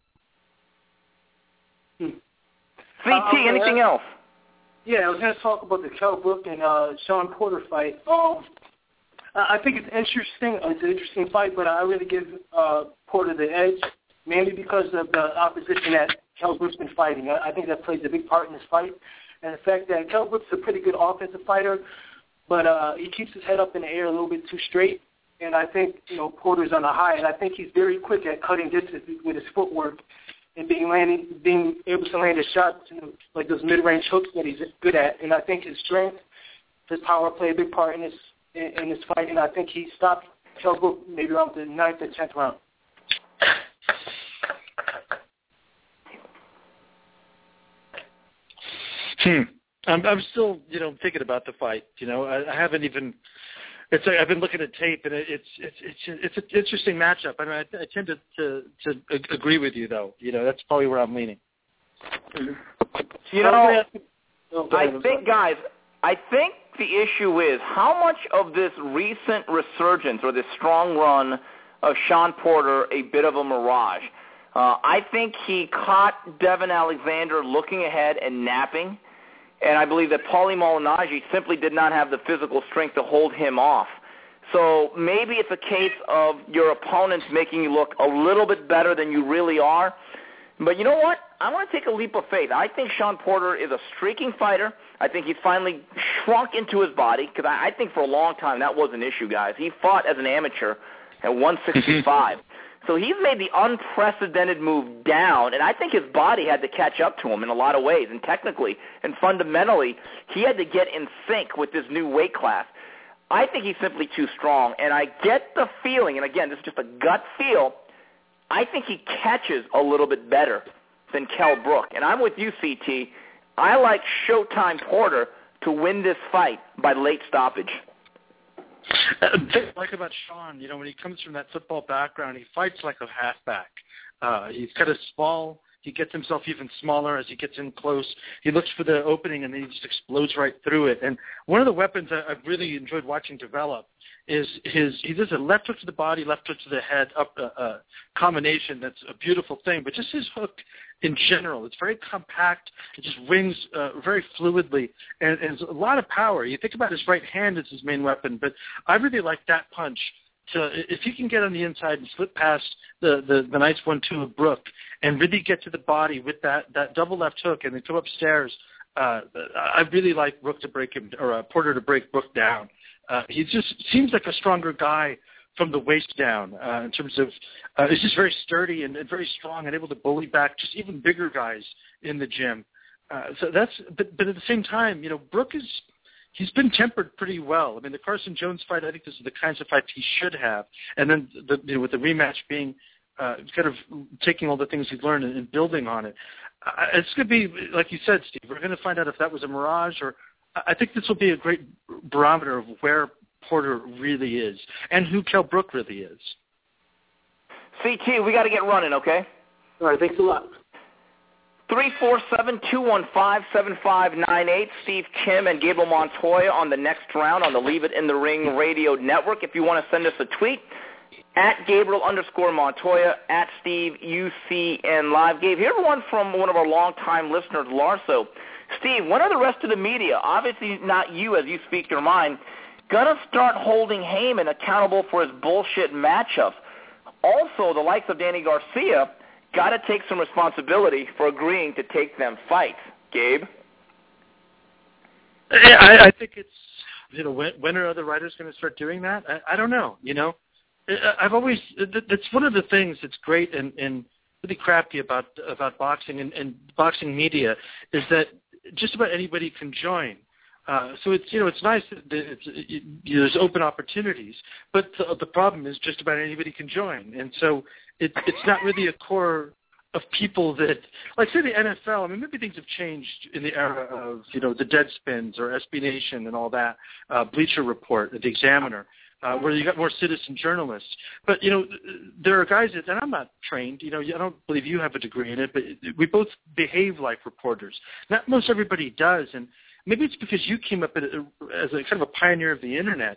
Hmm. C T, uh, anything else? Yeah, I was going to talk about the Kell Brook and uh, Sean Porter fight. Oh, Uh, I think it's interesting. It's an interesting fight, but I really give uh, Porter the edge, mainly because of the opposition that Kell Brook's been fighting. I, I think that plays a big part in this fight, and the fact that Kell Brook's a pretty good offensive fighter, but uh, he keeps his head up in the air a little bit too straight. And I think, you know, Porter's on a high, and I think he's very quick at cutting distance with his footwork and being landing, being able to land his shots, you know, like those mid-range hooks that he's good at. And I think his strength, his power play a big part in this in, in this fight. And I think he stopped Kell Brook maybe around the ninth or tenth round. Hmm. I'm, I'm still, you know, thinking about the fight. You know, I, I haven't even. It's like I've been looking at tape, and it, it's it's it's it's an interesting matchup. I mean, I, I tend to, to to agree with you, though. You know, that's probably where I'm leaning. You know, I think, guys, I think the issue is how much of this recent resurgence or this strong run of Shawn Porter a bit of a mirage. Uh, I think he caught Devin Alexander looking ahead and napping. And I believe that Paulie Malignaggi simply did not have the physical strength to hold him off. So maybe it's a case of your opponents making you look a little bit better than you really are. But you know what? I want to take a leap of faith. I think Shawn Porter is a streaking fighter. I think he's finally shrunk into his body because I, I think for a long time that was an issue, guys. He fought as an amateur at one sixty-five. So he's made the unprecedented move down, and I think his body had to catch up to him in a lot of ways, and technically and fundamentally, he had to get in sync with this new weight class. I think he's simply too strong, and I get the feeling, and again, this is just a gut feel, I think he catches a little bit better than Kell Brook. And I'm with you, C T. I like Showtime Porter to win this fight by late stoppage. Uh, the thing I like about Shawn, you know, when he comes from that football background, he fights like a halfback. Uh, he's kind of small. He gets himself even smaller as he gets in close. He looks for the opening, and then he just explodes right through it. And one of the weapons I, I've really enjoyed watching develop is his – he does a left hook to the body, left hook to the head, up a, a combination that's a beautiful thing. But just his hook in general, it's very compact. It just wings uh, very fluidly, and, and there's a lot of power. You think about his right hand as his main weapon, but I really like that punch. To, if he can get on the inside and slip past the, the, the nice one two of Brook and really get to the body with that, that double left hook and then come upstairs, uh, I really like Brook to break him, or uh, Porter to break Brook down. Uh, he just seems like a stronger guy from the waist down uh, in terms of uh, he's just very sturdy and, and very strong and able to bully back just even bigger guys in the gym. Uh, so that's, but, but at the same time, you know, Brook is. He's been tempered pretty well. I mean, the Carson Jones fight, I think this is the kinds of fights he should have. And then the, you know, with the rematch being uh, kind of taking all the things he's learned and, and building on it. Uh, it's going to be, like you said, Steve, we're going to find out if that was a mirage or I think this will be a great barometer of where Porter really is and who Kell Brook really is. C T, we got to get running, okay? All right, thanks a lot. three four seven, two one five, seven five nine eight. Steve Kim and Gabriel Montoya on the next round on the Leave It in the Ring radio network. If you want to send us a tweet, at Gabriel underscore Montoya, at Steve U C N Live. Gabe, here's one from one of our longtime listeners, Larso. Steve, when are the rest of the media, obviously not you as you speak your mind, going to start holding Heyman accountable for his bullshit matchups? Also, the likes of Danny Garcia got to take some responsibility for agreeing to take them fights. Gabe? Yeah, I, I think it's, you know, when, when are other writers going to start doing that? I, I don't know, you know. I've always, that's one of the things that's great and, and really crappy about about boxing and, and boxing media is that just about anybody can join. Uh, so it's, you know, it's nice that it's, it, it, there's open opportunities, but the, the problem is just about anybody can join. And so it, it's not really a core of people that, like say the N F L, I mean, maybe things have changed in the era of, you know, the Deadspins or S B Nation and all that, uh, Bleacher Report, The Examiner, uh, where you got more citizen journalists. But, you know, there are guys that, and I'm not trained, you know, I don't believe you have a degree in it, but we both behave like reporters. Not most everybody does, and maybe it's because you came up as a kind of a pioneer of the Internet.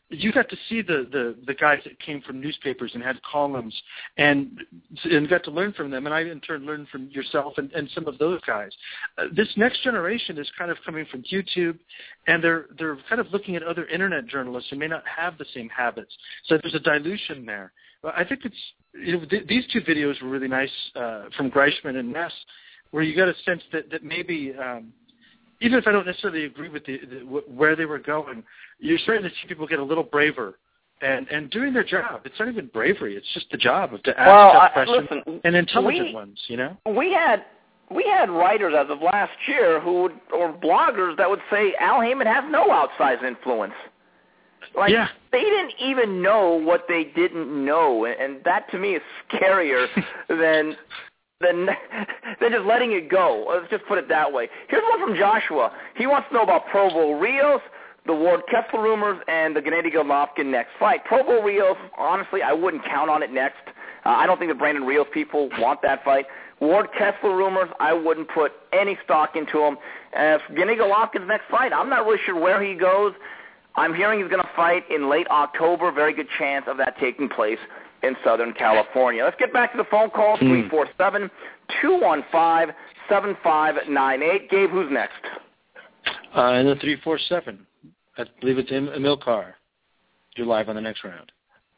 you got to see the, the, the guys that came from newspapers and had columns and and got to learn from them. And I, in turn, learned from yourself and, and some of those guys. Uh, this next generation is kind of coming from YouTube, and they're they're kind of looking at other Internet journalists who may not have the same habits. So there's a dilution there. But I think it's, you know, th- these two videos were really nice uh, from Greichman and Ness, where you got a sense that, that maybe um, – even if I don't necessarily agree with the, the, where they were going, you're starting to see people get a little braver and, and doing their job. It's not even bravery; it's just the job of to ask well, tough I, questions listen, and intelligent we, ones. You know, we had we had writers as of last year who would, or bloggers that would say Al Heyman has no outsized influence. Like yeah. they didn't even know what they didn't know, and, and that to me is scarier than. Than, than just letting it go. Let's just put it that way. Here's one from Joshua. He wants to know about Provo Rios, the Ward Kessler rumors, and the Gennady Golovkin next fight. Provo Rios, honestly, I wouldn't count on it next. Uh, I don't think the Brandon Rios people want that fight. Ward Kessler rumors, I wouldn't put any stock into him. As for Gennady Golovkin's next fight, I'm not really sure where he goes. I'm hearing he's going to fight in late October. Very good chance of that taking place in Southern California. Let's get back to the phone calls, three four seven, two one five, seven five nine eight. Gabe, who's next? Uh, in the three four seven. I believe it's Emil Carr. You're live on the next round.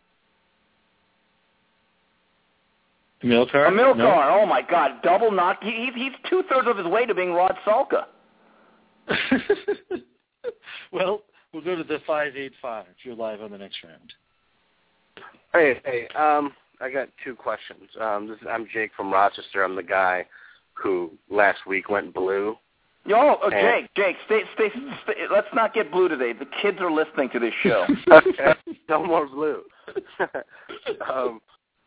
Emil Carr? Emil no? Carr, oh my God, double knock. He, he's, he's two-thirds of his way to being Rod Salka. Well, we'll go to the five eight five. You're live on the next round. Hey, hey, um, I got two questions. Um, this is, I'm Jake from Rochester. I'm the guy who last week went blue. Oh, oh and, Jake, Jake, stay, stay, stay, let's not get blue today. The kids are listening to this show. Okay, no more blue. um,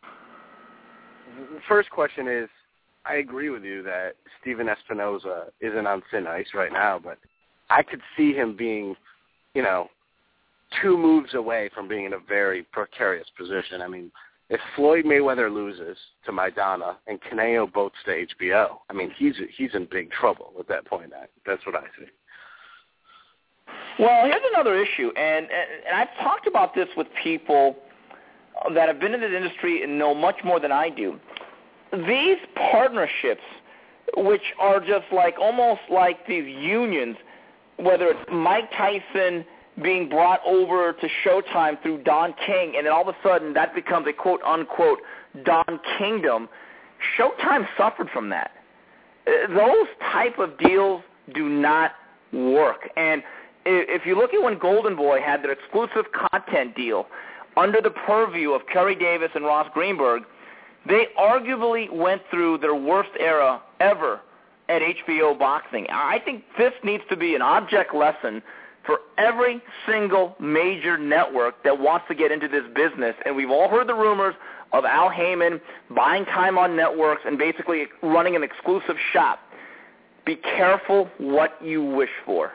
first question is, I agree with you that Steven Espinoza isn't on thin ice right now, but I could see him being, you know, two moves away from being in a very precarious position. I mean, if Floyd Mayweather loses to Maidana and Canelo both to H B O, I mean, he's he's in big trouble at that point. That's what I see. Well, here's another issue, and, and I've talked about this with people that have been in the industry and know much more than I do. These partnerships, which are just like almost like these unions, whether it's Mike Tyson being brought over to Showtime through Don King, and then all of a sudden that becomes a quote-unquote Don Kingdom, Showtime suffered from that. Those type of deals do not work. And if you look at when Golden Boy had their exclusive content deal under the purview of Kerry Davis and Ross Greenberg, they arguably went through their worst era ever at H B O Boxing. I think this needs to be an object lesson for every single major network that wants to get into this business. And we've all heard the rumors of Al Heyman buying time on networks and basically running an exclusive shop. Be careful what you wish for.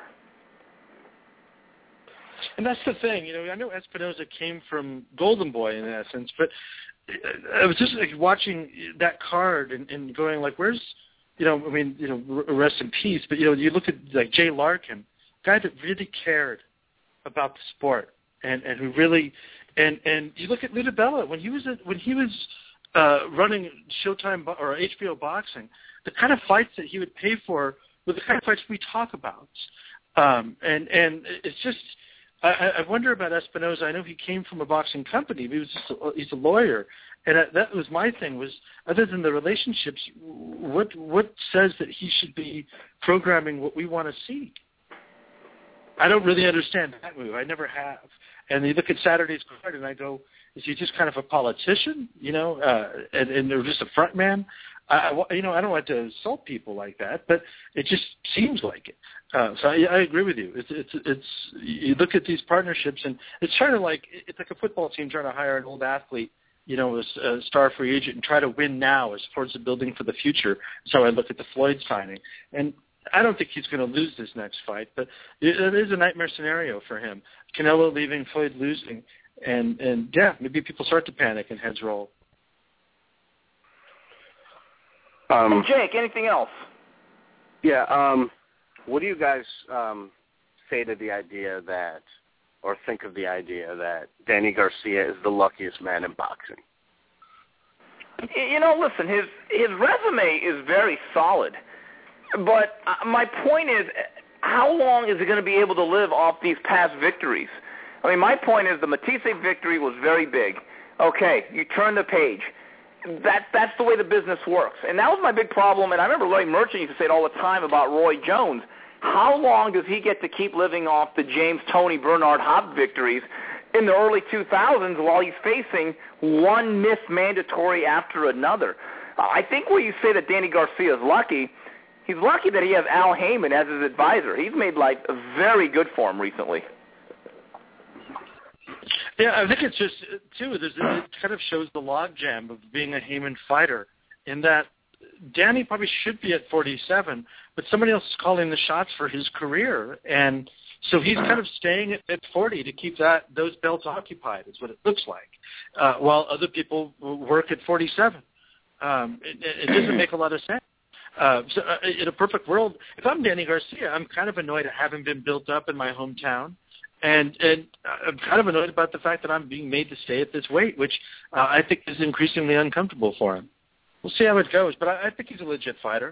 And that's the thing, you know, I know Espinoza came from Golden Boy in essence, but I was just like watching that card and, and going like, where's, you know, I mean, you know, rest in peace, but, you know, you look at like Jay Larkin, guy that really cared about the sport and, and who really and, and you look at Luda Bella when he was at, when he was uh, running Showtime or H B O Boxing, the kind of fights that he would pay for were the kind of fights we talk about, um, and and it's just I, I wonder about Espinoza. I know he came from a boxing company, but he was just a, he's a lawyer, and that was my thing was other than the relationships, what what says that he should be programming what we want to see? I don't really understand that move. I never have. And you look at Saturday's card, and I go, is he just kind of a politician, you know, uh, and, and they're just a front man? I, you know, I don't want to insult people like that, but it just seems like it. Uh, so I, I agree with you. It's, it's, it's, you look at these partnerships, and it's trying to like, it's like a football team trying to hire an old athlete, you know, a, a star free agent and try to win now as opposed to building for the future. So I look at the Floyd signing. And I don't think he's going to lose this next fight, but it is a nightmare scenario for him. Canelo leaving, Floyd losing, and, and yeah, maybe people start to panic and heads roll. Um, hey, Jake, anything else? Yeah, um, what do you guys um, say to the idea that or think of the idea that Danny Garcia is the luckiest man in boxing. You know, listen, his his resume is very solid, but my point is, how long is he going to be able to live off these past victories? I mean, my point is the Matisse victory was very big. Okay, you turn the page. That, that's the way the business works. And that was my big problem, and I remember Larry Merchant used to say it all the time about Roy Jones. How long does he get to keep living off the James Toney Bernard Hopp victories in the early two thousands while he's facing one missed mandatory after another? I think when you say that Danny Garcia is lucky, he's lucky that he has Al Heyman as his advisor. He's made life very good for him recently. Yeah, I think it's just, too, there's, it kind of shows the logjam of being a Heyman fighter in that Danny probably should be at forty-seven, but somebody else is calling the shots for his career. And so he's kind of staying at, at forty to keep that those belts occupied, is what it looks like, uh, while other people work at forty-seven. Um, it, it doesn't make a lot of sense. Uh, so uh, in a perfect world, if I'm Danny Garcia, I'm kind of annoyed at having been built up in my hometown. And, and I'm kind of annoyed about the fact that I'm being made to stay at this weight, which uh, I think is increasingly uncomfortable for him. We'll see how it goes, but I, I think he's a legit fighter.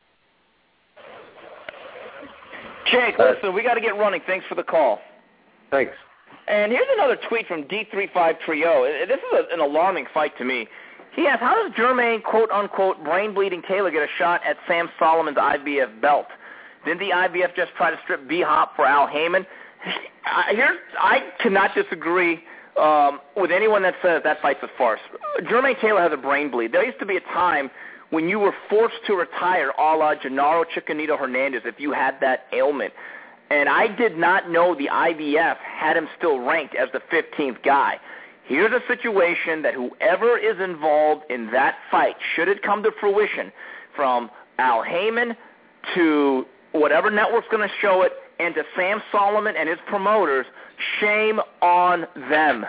Jake, listen, we got to get running. Thanks for the call. Thanks. And here's another tweet from D thirty-five Trio. This is a, an alarming fight to me. He asks, how does Jermaine, quote-unquote, brain-bleeding Taylor get a shot at Sam Solomon's I B F belt? Didn't the I B F just try to strip B-Hop for Al Heyman? I, here's, I cannot disagree um, with anyone that says that fight's a farce. Jermaine Taylor has a brain bleed. There used to be a time when you were forced to retire a la Gennaro Chicanito Hernandez if you had that ailment. And I did not know the I B F had him still ranked as the fifteenth guy. Here's a situation that whoever is involved in that fight, should it come to fruition, from Al Heyman to whatever network's going to show it, and to Sam Solomon and his promoters, shame on them.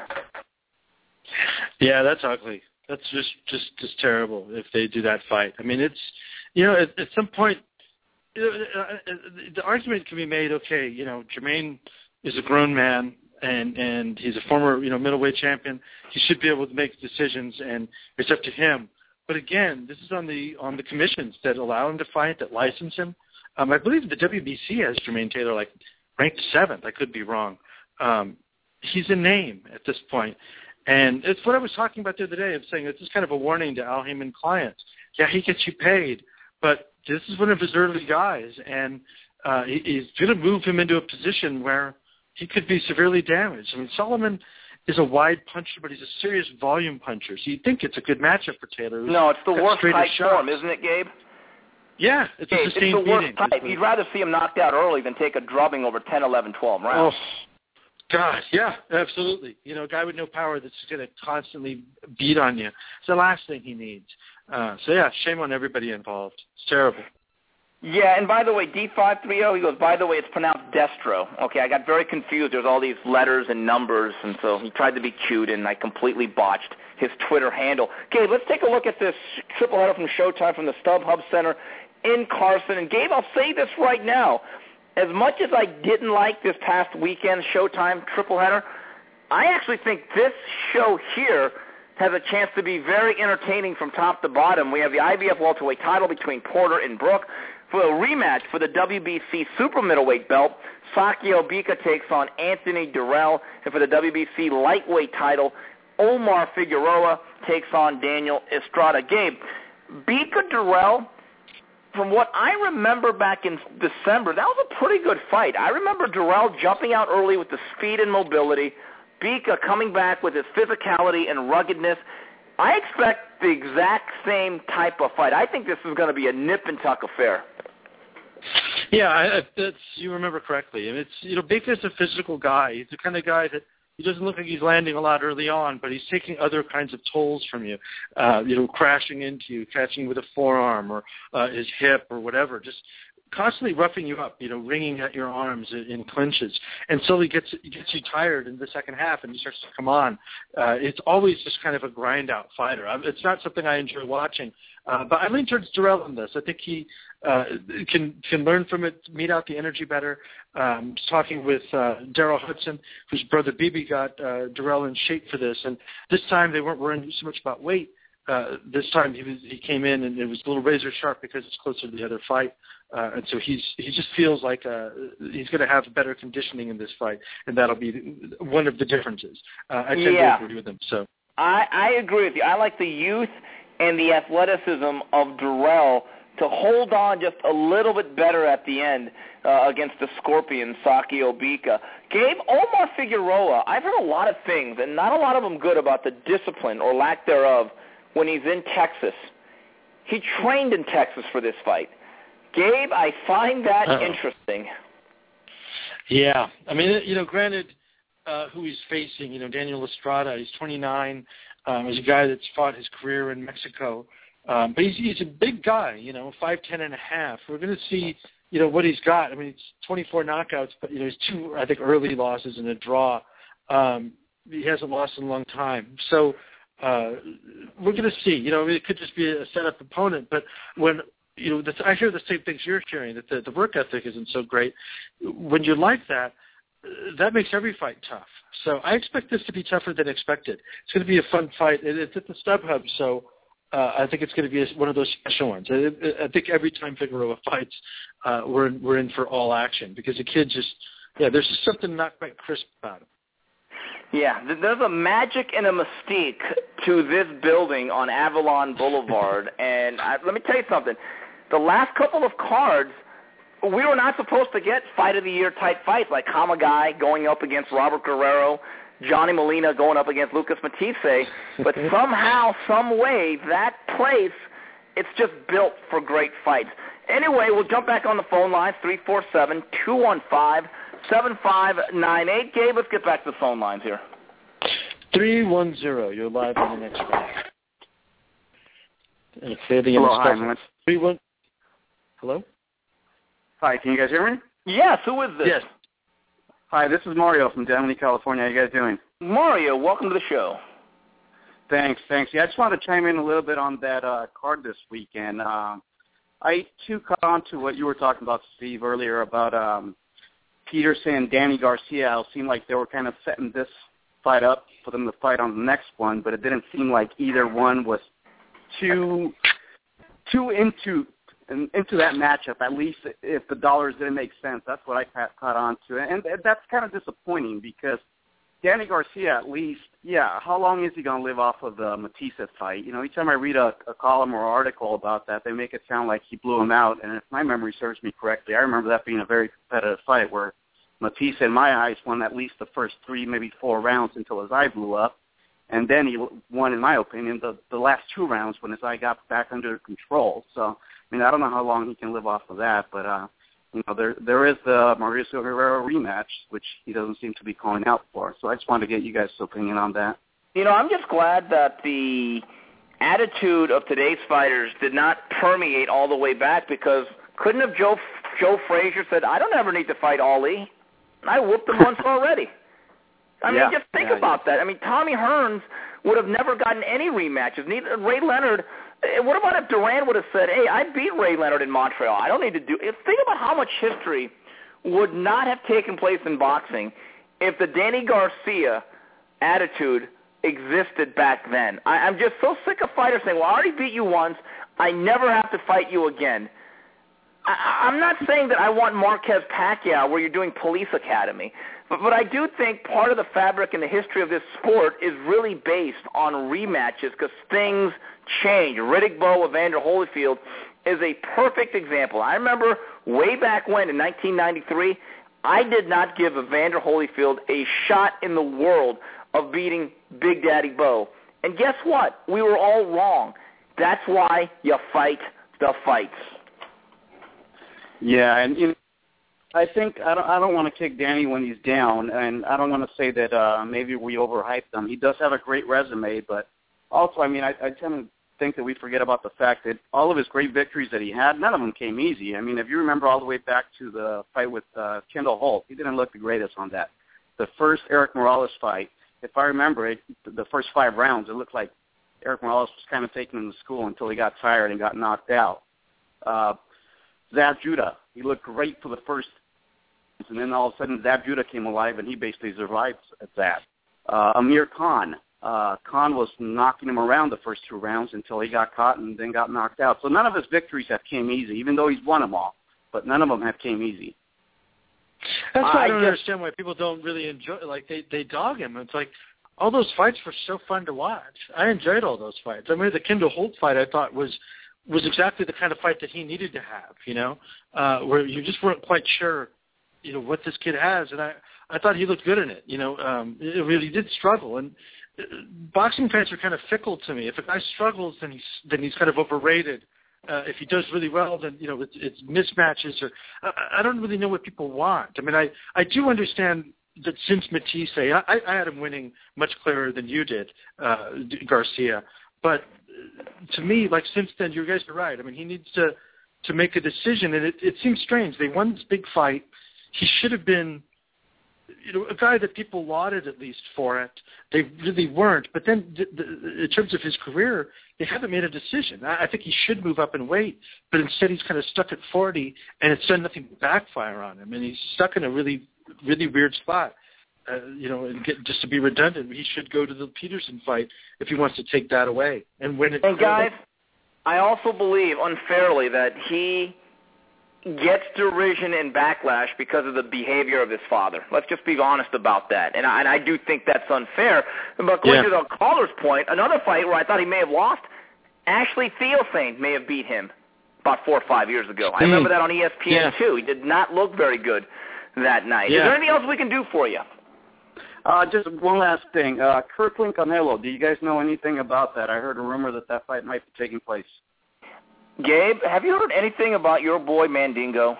Yeah, that's ugly. That's just, just, just terrible if they do that fight. I mean, it's, you know, at, at some point, you know, uh, the argument can be made, okay, you know, Jermaine is a grown man, and, and he's a former, you know, middleweight champion. He should be able to make decisions, and it's up to him. But again, this is on the on the commissions that allow him to fight, that license him. Um, I believe the W B C has Jermaine Taylor like ranked seventh. I could be wrong. Um, he's a name at this point. And it's what I was talking about the other day. I'm saying this is kind of a warning to Al Heyman clients. Yeah, he gets you paid, but this is one of his early guys, and uh, he, he's going to move him into a position where he could be severely damaged. I mean, Solomon is a wide puncher, but he's a serious volume puncher. So you'd think it's a good matchup for Taylor. No, it's the worst type form, isn't it, Gabe? Yeah, it's Gabe, a sustained it's the worst beating. type. You'd rather see him knocked out early than take a drubbing over ten, eleven, twelve rounds. Oh, gosh, yeah, absolutely. You know, a guy with no power that's going to constantly beat on you. It's the last thing he needs. Uh, so, yeah, shame on everybody involved. It's terrible. Yeah, and by the way, D five thirty, he goes, by the way, it's pronounced Destro. Okay, I got very confused. There's all these letters and numbers, and so he tried to be cute, and I completely botched his Twitter handle. Okay, let's take a look at this triple header from Showtime from the StubHub Center in Carson. And, Gabe, I'll say this right now. As much as I didn't like this past weekend's Showtime triple header, I actually think this show here has a chance to be very entertaining from top to bottom. We have the I B F welterweight title between Porter and Brook. For a rematch for the W B C super middleweight belt, Saki Obika takes on Anthony Durrell. And for the W B C lightweight title, Omar Figueroa takes on Daniel Estrada. Gabe, Bika Durrell, from what I remember back in December, that was a pretty good fight. I remember Durrell jumping out early with the speed and mobility, Bika coming back with his physicality and ruggedness. I expect the exact same type of fight. I think this is going to be a nip-and-tuck affair. Yeah, I, that's, you remember correctly. And it's, you know, Bika's a physical guy. He's the kind of guy that he doesn't look like he's landing a lot early on, but he's taking other kinds of tolls from you, uh, you know, crashing into you, catching with a forearm or uh, his hip or whatever, just constantly roughing you up, you know, wringing at your arms in, in clinches, and slowly gets gets you tired in the second half, and he starts to come on. Uh, it's always just kind of a grind-out fighter. I, it's not something I enjoy watching, uh, but I lean towards Dirrell in this. I think he uh, can can learn from it, meet out the energy better. Um, just talking with uh, Daryl Hudson, whose brother B B got uh, Dirrell in shape for this, and this time they weren't worrying so much about weight. Uh, this time he was, he came in and it was a little razor sharp because it's closer to the other fight, uh, and so he's he just feels like uh, he's going to have better conditioning in this fight, and that'll be one of the differences. Uh, I tend yeah. to agree with him. So I, I agree with you. I like the youth and the athleticism of Dirrell to hold on just a little bit better at the end uh, against the Scorpion, Saki Obika. Gabe, Omar Figueroa, I've heard a lot of things, and not a lot of them good, about the discipline or lack thereof when he's in Texas. He trained in Texas for this fight. Gabe, I find that Uh-oh. interesting. Yeah. I mean, you know, granted, uh, who he's facing, you know, Daniel Estrada, he's twenty-nine. Um, he's a guy that's fought his career in Mexico. Um, but he's, he's a big guy, you know, five ten and a half. We're going to see, you know, what he's got. I mean, it's twenty-four knockouts, but, you know, he's two, I think, early losses and a draw. Um, he hasn't lost in a long time. So, Uh, we're going to see. You know, it could just be a set-up opponent, but when you know, the, I hear the same things you're hearing, that the, the work ethic isn't so great. When you're like that, that makes every fight tough. So I expect this to be tougher than expected. It's going to be a fun fight. It's at the StubHub, so uh, I think it's going to be a, one of those special ones. I, I think every time Figueroa fights, uh, we're in, we're in for all action, because the kid just, yeah, there's just something not quite crisp about him. Yeah, there's a magic and a mystique to this building on Avalon Boulevard. And I, let me tell you something. The last couple of cards, we were not supposed to get Fight of the Year type fights, like Kamagai going up against Robert Guerrero, Johnny Molina going up against Lucas Matisse. But somehow, some way, that place, it's just built for great fights. Anyway, we'll jump back on the phone lines, three four seven, two one five, seven five nine eight. Gabe, let's get back to the phone lines here. three one zero, you're live on the next round. Hello, hi, man. Three one. Hello? Hi, can you guys hear me? Yes, who is this? Yes. Hi, this is Mario from Downey, California. How you guys doing? Mario, welcome to the show. Thanks, thanks. Yeah, I just wanted to chime in a little bit on that uh, card this weekend. Um, I, too, caught on to what you were talking about, Steve, earlier about um, Peterson and Danny Garcia. It seemed like they were kind of setting this fight up for them to fight on the next one, but it didn't seem like either one was too too into into that matchup, at least if the dollars didn't make sense. That's what I caught on to. And that's kind of disappointing, because Danny Garcia, at least, yeah, how long is he going to live off of the Matisse fight? You know, each time I read a, a column or article about that, they make it sound like he blew him out. And if my memory serves me correctly, I remember that being a very competitive fight where Matisse, in my eyes, won at least the first three, maybe four rounds until his eye blew up. And then he won, in my opinion, the, the last two rounds when his eye got back under control. So, I mean, I don't know how long he can live off of that, but, uh, you know, there there is the Mauricio Herrera rematch, which he doesn't seem to be calling out for. So I just wanted to get you guys' opinion on that. You know, I'm just glad that the attitude of today's fighters did not permeate all the way back, because couldn't have Joe Joe Frazier said, I don't ever need to fight Ali. I whooped him once already. I mean, yeah, just think yeah, about yeah. that. I mean, Tommy Hearns would have never gotten any rematches. Neither Ray Leonard. What about if Duran would have said, hey, I beat Ray Leonard in Montreal. I don't need to do it. Think about how much history would not have taken place in boxing if the Danny Garcia attitude existed back then. I, I'm just so sick of fighters saying, well, I already beat you once. I never have to fight you again. I, I'm not saying that I want Marquez Pacquiao where you're doing Police Academy. But, but I do think part of the fabric and the history of this sport is really based on rematches, because things change. Riddick Bowe, Evander Holyfield is a perfect example. I remember way back when, in nineteen ninety-three, I did not give Evander Holyfield a shot in the world of beating Big Daddy Bowe. And guess what? We were all wrong. That's why you fight the fights. Yeah, and you know, I think I don't. I don't want to kick Danny when he's down, and I don't want to say that uh, maybe we overhyped him. He does have a great resume, but also, I mean, I, I tend to think that we forget about the fact that all of his great victories that he had, none of them came easy. I mean, if you remember all the way back to the fight with uh, Kendall Holt, he didn't look the greatest on that. The first Eric Morales fight, if I remember it, the first five rounds, it looked like Eric Morales was kind of taking him to school until he got tired and got knocked out. Uh, Zab Judah, he looked great for the first, and then all of a sudden Zab Judah came alive and he basically survived at that. Uh, Amir Khan, uh, Khan was knocking him around the first two rounds until he got caught and then got knocked out. So none of his victories have came easy, even though he's won them all, but none of them have came easy. That's why I, I don't just, understand why people don't really enjoy, like, they, they dog him. It's like, all those fights were so fun to watch. I enjoyed all those fights. I mean, the Kendall Holt fight I thought was was exactly the kind of fight that he needed to have, you know, uh, where you just weren't quite sure, you know, what this kid has. And I, I thought he looked good in it, you know. Um, it really did struggle. And uh, boxing fans are kind of fickle to me. If a guy struggles, then he's, then he's kind of overrated. Uh, if he does really well, then, you know, it's, it's mismatches. Or I, I don't really know what people want. I mean, I, I do understand that since Matisse, I, I had him winning much clearer than you did, uh, Garcia. But to me, like, since then, you guys are right. I mean, he needs to to make a decision, and it, it seems strange. They won this big fight. He should have been, you know, a guy that people lauded at least for it. They really weren't. But then, the, the, in terms of his career, they haven't made a decision. I, I think he should move up in weight, but instead he's kind of stuck at forty, and it's done nothing but backfire on him. And he's stuck in a really, really weird spot. Uh, you know, and get, just to be redundant, he should go to the Peterson fight if he wants to take that away and win it. And guys, I also believe unfairly that he gets derision and backlash because of the behavior of his father. Let's just be honest about that. And I, and I do think that's unfair. But going yeah. to the caller's point, another fight where I thought he may have lost, Ashley Theophane may have beat him about four or five years ago. I remember that on E S P N yeah. too. He did not look very good that night. Yeah. Is there anything else we can do for you? Uh, just one last thing. Uh, Kirkland Canelo, do you guys know anything about that? I heard a rumor that that fight might be taking place. Gabe, have you heard anything about your boy Mandingo?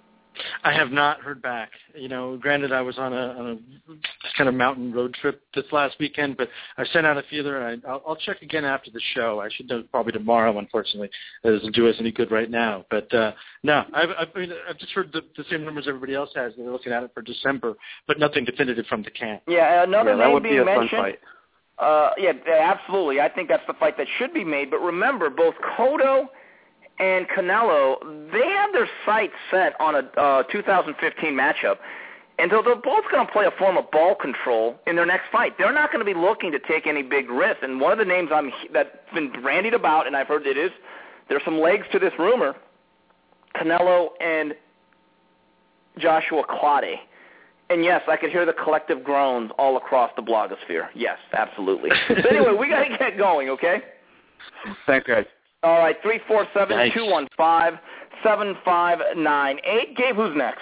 I have not heard back. You know, granted, I was on a, on a kind of mountain road trip this last weekend, but I sent out a feeler, and I, I'll, I'll check again after the show. I should know probably tomorrow, unfortunately. That doesn't do us any good right now. But, uh, no, I've, I've, I mean, I've just heard the, the same numbers everybody else has. They're looking at it for December, but nothing definitive from the camp. Yeah, another yeah, that name would being be a mentioned. fun fight. Uh, yeah, absolutely. I think that's the fight that should be made. But remember, both Cotto and Canelo, they have their sights set on a uh, two thousand fifteen matchup, and so they're both going to play a form of ball control in their next fight. They're not going to be looking to take any big risks. And one of the names I'm that's been bandied about, and I've heard it is, there's some legs to this rumor, Canelo and Joshua Clottey. And yes, I could hear the collective groans all across the blogosphere. Yes, absolutely. So anyway, we got to get going, okay? Thanks, guys. All right, three four seven, two one five, seven five nine eight. Gabe, who's next?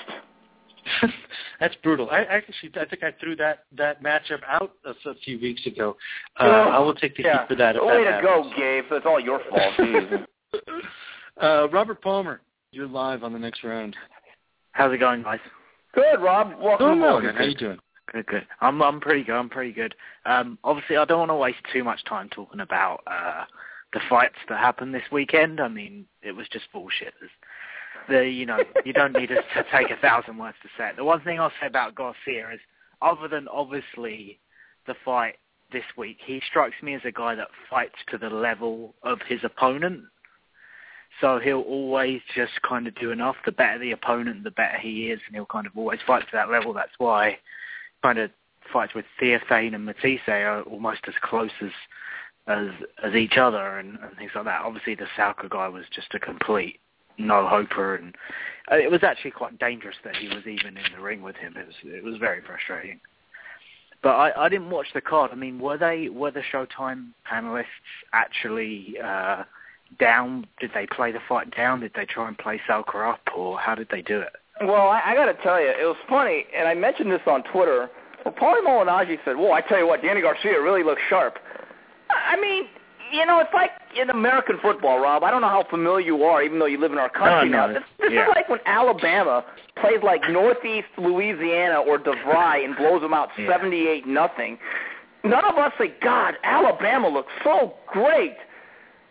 That's brutal. I actually, I think I threw that, that matchup out a, a few weeks ago. Uh, Oh, I will take the yeah. heat for that. If Way that to happens. go, Gabe. That's all your fault. Jeez. uh, Robert Palmer, you're live on the next round. How's it going, guys? Good, Rob. Welcome Doing well, aboard. man. How you doing? Good, good. I'm I'm pretty good. I'm pretty good. Um, obviously, I don't want to waste too much time talking about uh, the fights that happened this weekend. I mean, it was just bullshit. There's, the you know you don't need us to take a thousand words to say it. The one thing I'll say about Garcia is, other than obviously the fight this week, he strikes me as a guy that fights to the level of his opponent. So he'll always just kind of do enough. The better the opponent, the better he is, and he'll kind of always fight to that level. That's why kind of fights with Theophane and Matisse are almost as close as as, as each other and, and things like that. Obviously, the Salka guy was just a complete no-hoper, and it was actually quite dangerous that he was even in the ring with him. It was, it was very frustrating. But I, I didn't watch the card. I mean, were they were the Showtime panelists actually uh, down? Did they play the fight down? Did they try and play Salka up, or how did they do it? Well, I, I got to tell you, it was funny, and I mentioned this on Twitter. Well, Paulie Malignaggi said, well, I tell you what, Danny Garcia really looks sharp. I mean, you know, it's like in American football, Rob. I don't know how familiar you are, even though you live in our country no, now. no, This, this yeah. is like when Alabama plays like Northeast Louisiana or DeVry and blows them out yeah. seventy-eight nothing. None of us say, God, Alabama looks so great.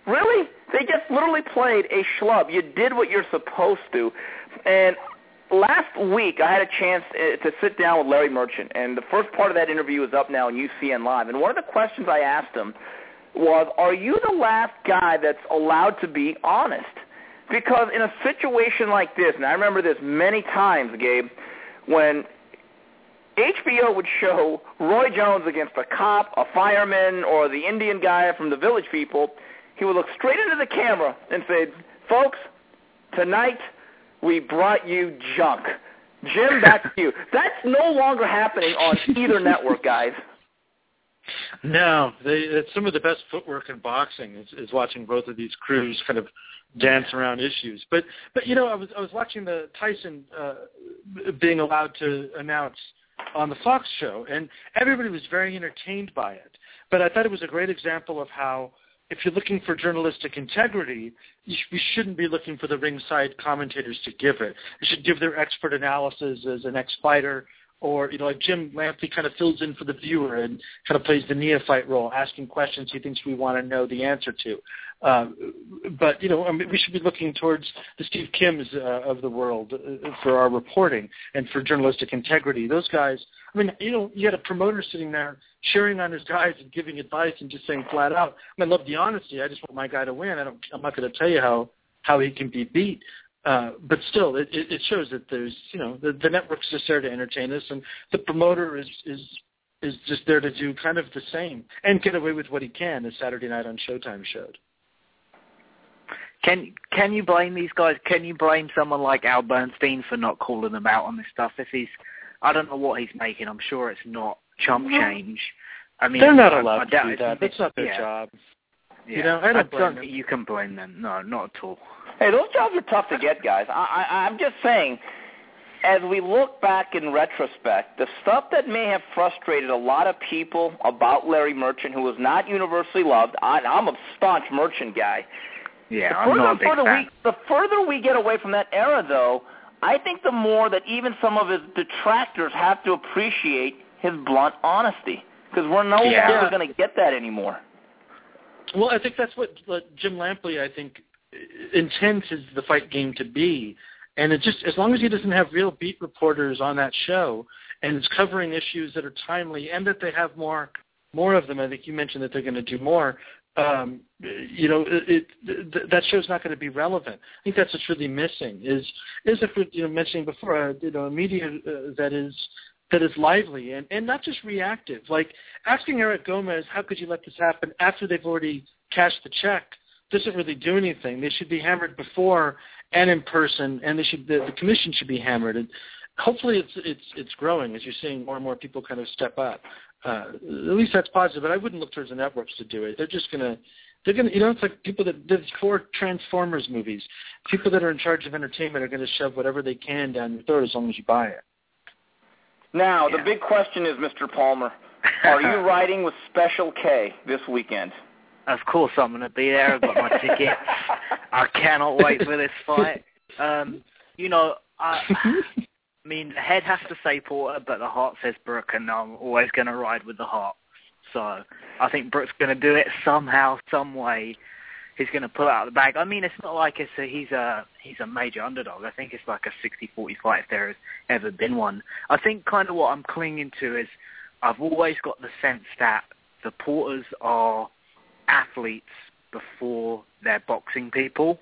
Really? They just literally played a schlub. You did what you're supposed to. And last week I had a chance to sit down with Larry Merchant, and the first part of that interview is up now on U C N Live. And one of the questions I asked him was, are you the last guy that's allowed to be honest? Because in a situation like this, and I remember this many times, Gabe, when H B O would show Roy Jones against a cop, a fireman, or the Indian guy from the Village People, he would look straight into the camera and say, folks, tonight we brought you junk. Jim, back to you. That's no longer happening on either network, guys. No, they, it's some of the best footwork in boxing is, is watching both of these crews kind of dance around issues. But, but you know, I was I was watching the Tyson uh, being allowed to announce on the Fox show, and everybody was very entertained by it. But I thought it was a great example of how, if you're looking for journalistic integrity, you sh- we shouldn't be looking for the ringside commentators to give it. They should give their expert analysis as an ex-fighter, or, you know, like Jim Lampley kind of fills in for the viewer and kind of plays the neophyte role, asking questions he thinks we want to know the answer to. Uh, but, you know, I mean, we should be looking towards the Steve Kims uh, of the world uh, for our reporting and for journalistic integrity. Those guys, I mean, you know, you had a promoter sitting there cheering on his guys and giving advice and just saying flat out, I mean, I love the honesty. I just want my guy to win. I don't, I'm not going to tell you how, how he can be beat. Uh, but still, it, it shows that there's, you know, the, the network's just there to entertain us, and the promoter is, is is just there to do kind of the same and get away with what he can, as Saturday Night on Showtime showed. Can can you blame these guys? Can you blame someone like Al Bernstein for not calling them out on this stuff? If he's, I don't know what he's making. I'm sure it's not chump change. I mean, they're not allowed I, to I do that. That's not their yeah. job. Yeah. You know, I don't, I blame don't them. think you can blame them. No, not at all. Hey, those jobs are tough to get, guys. I, I, I'm just saying, as we look back in retrospect, the stuff that may have frustrated a lot of people about Larry Merchant, who was not universally loved, I, I'm a staunch Merchant guy. Yeah, the I'm further, not a big further fan. we, the further we get away from that era, though, I think the more that even some of his detractors have to appreciate his blunt honesty, because we're no Yeah. longer going to get that anymore. Well, I think that's what, what Jim Lampley, I think, intends is the fight game to be. And it just, as long as he doesn't have real beat reporters on that show and is covering issues that are timely and that they have more more of them, I think you mentioned that they're going to do more, um, you know, it, it, that show's not going to be relevant. I think that's what's really missing is, is if we're, you know, mentioning before, uh, you know, a media uh, that is that is lively and, and not just reactive. Like asking Eric Gomez, how could you let this happen after they've already cashed the check, doesn't really do anything. They should be hammered before and in person, and they should the, the commission should be hammered. And hopefully, it's it's it's growing as you're seeing more and more people kind of step up. Uh, at least that's positive. But I wouldn't look towards the networks to do it. They're just gonna they're gonna you know it's like people that did four Transformers movies. People that are in charge of entertainment are going to shove whatever they can down your throat as long as you buy it. Now Yeah. the big question is, Mister Palmer, are you riding with Special K this weekend? Of course I'm going to be there. I've got my tickets. I cannot wait for this fight. Um, you know, I, I mean, the head has to say Porter, but the heart says Brooke, and I'm always going to ride with the heart. So I think Brooke's going to do it somehow, some way. He's going to pull it out of the bag. I mean, it's not like it's a, he's a he's a major underdog. I think it's like a sixty forty fight if there has ever been one. I think kind of what I'm clinging to is I've always got the sense that the Porters are athletes before they're boxing people,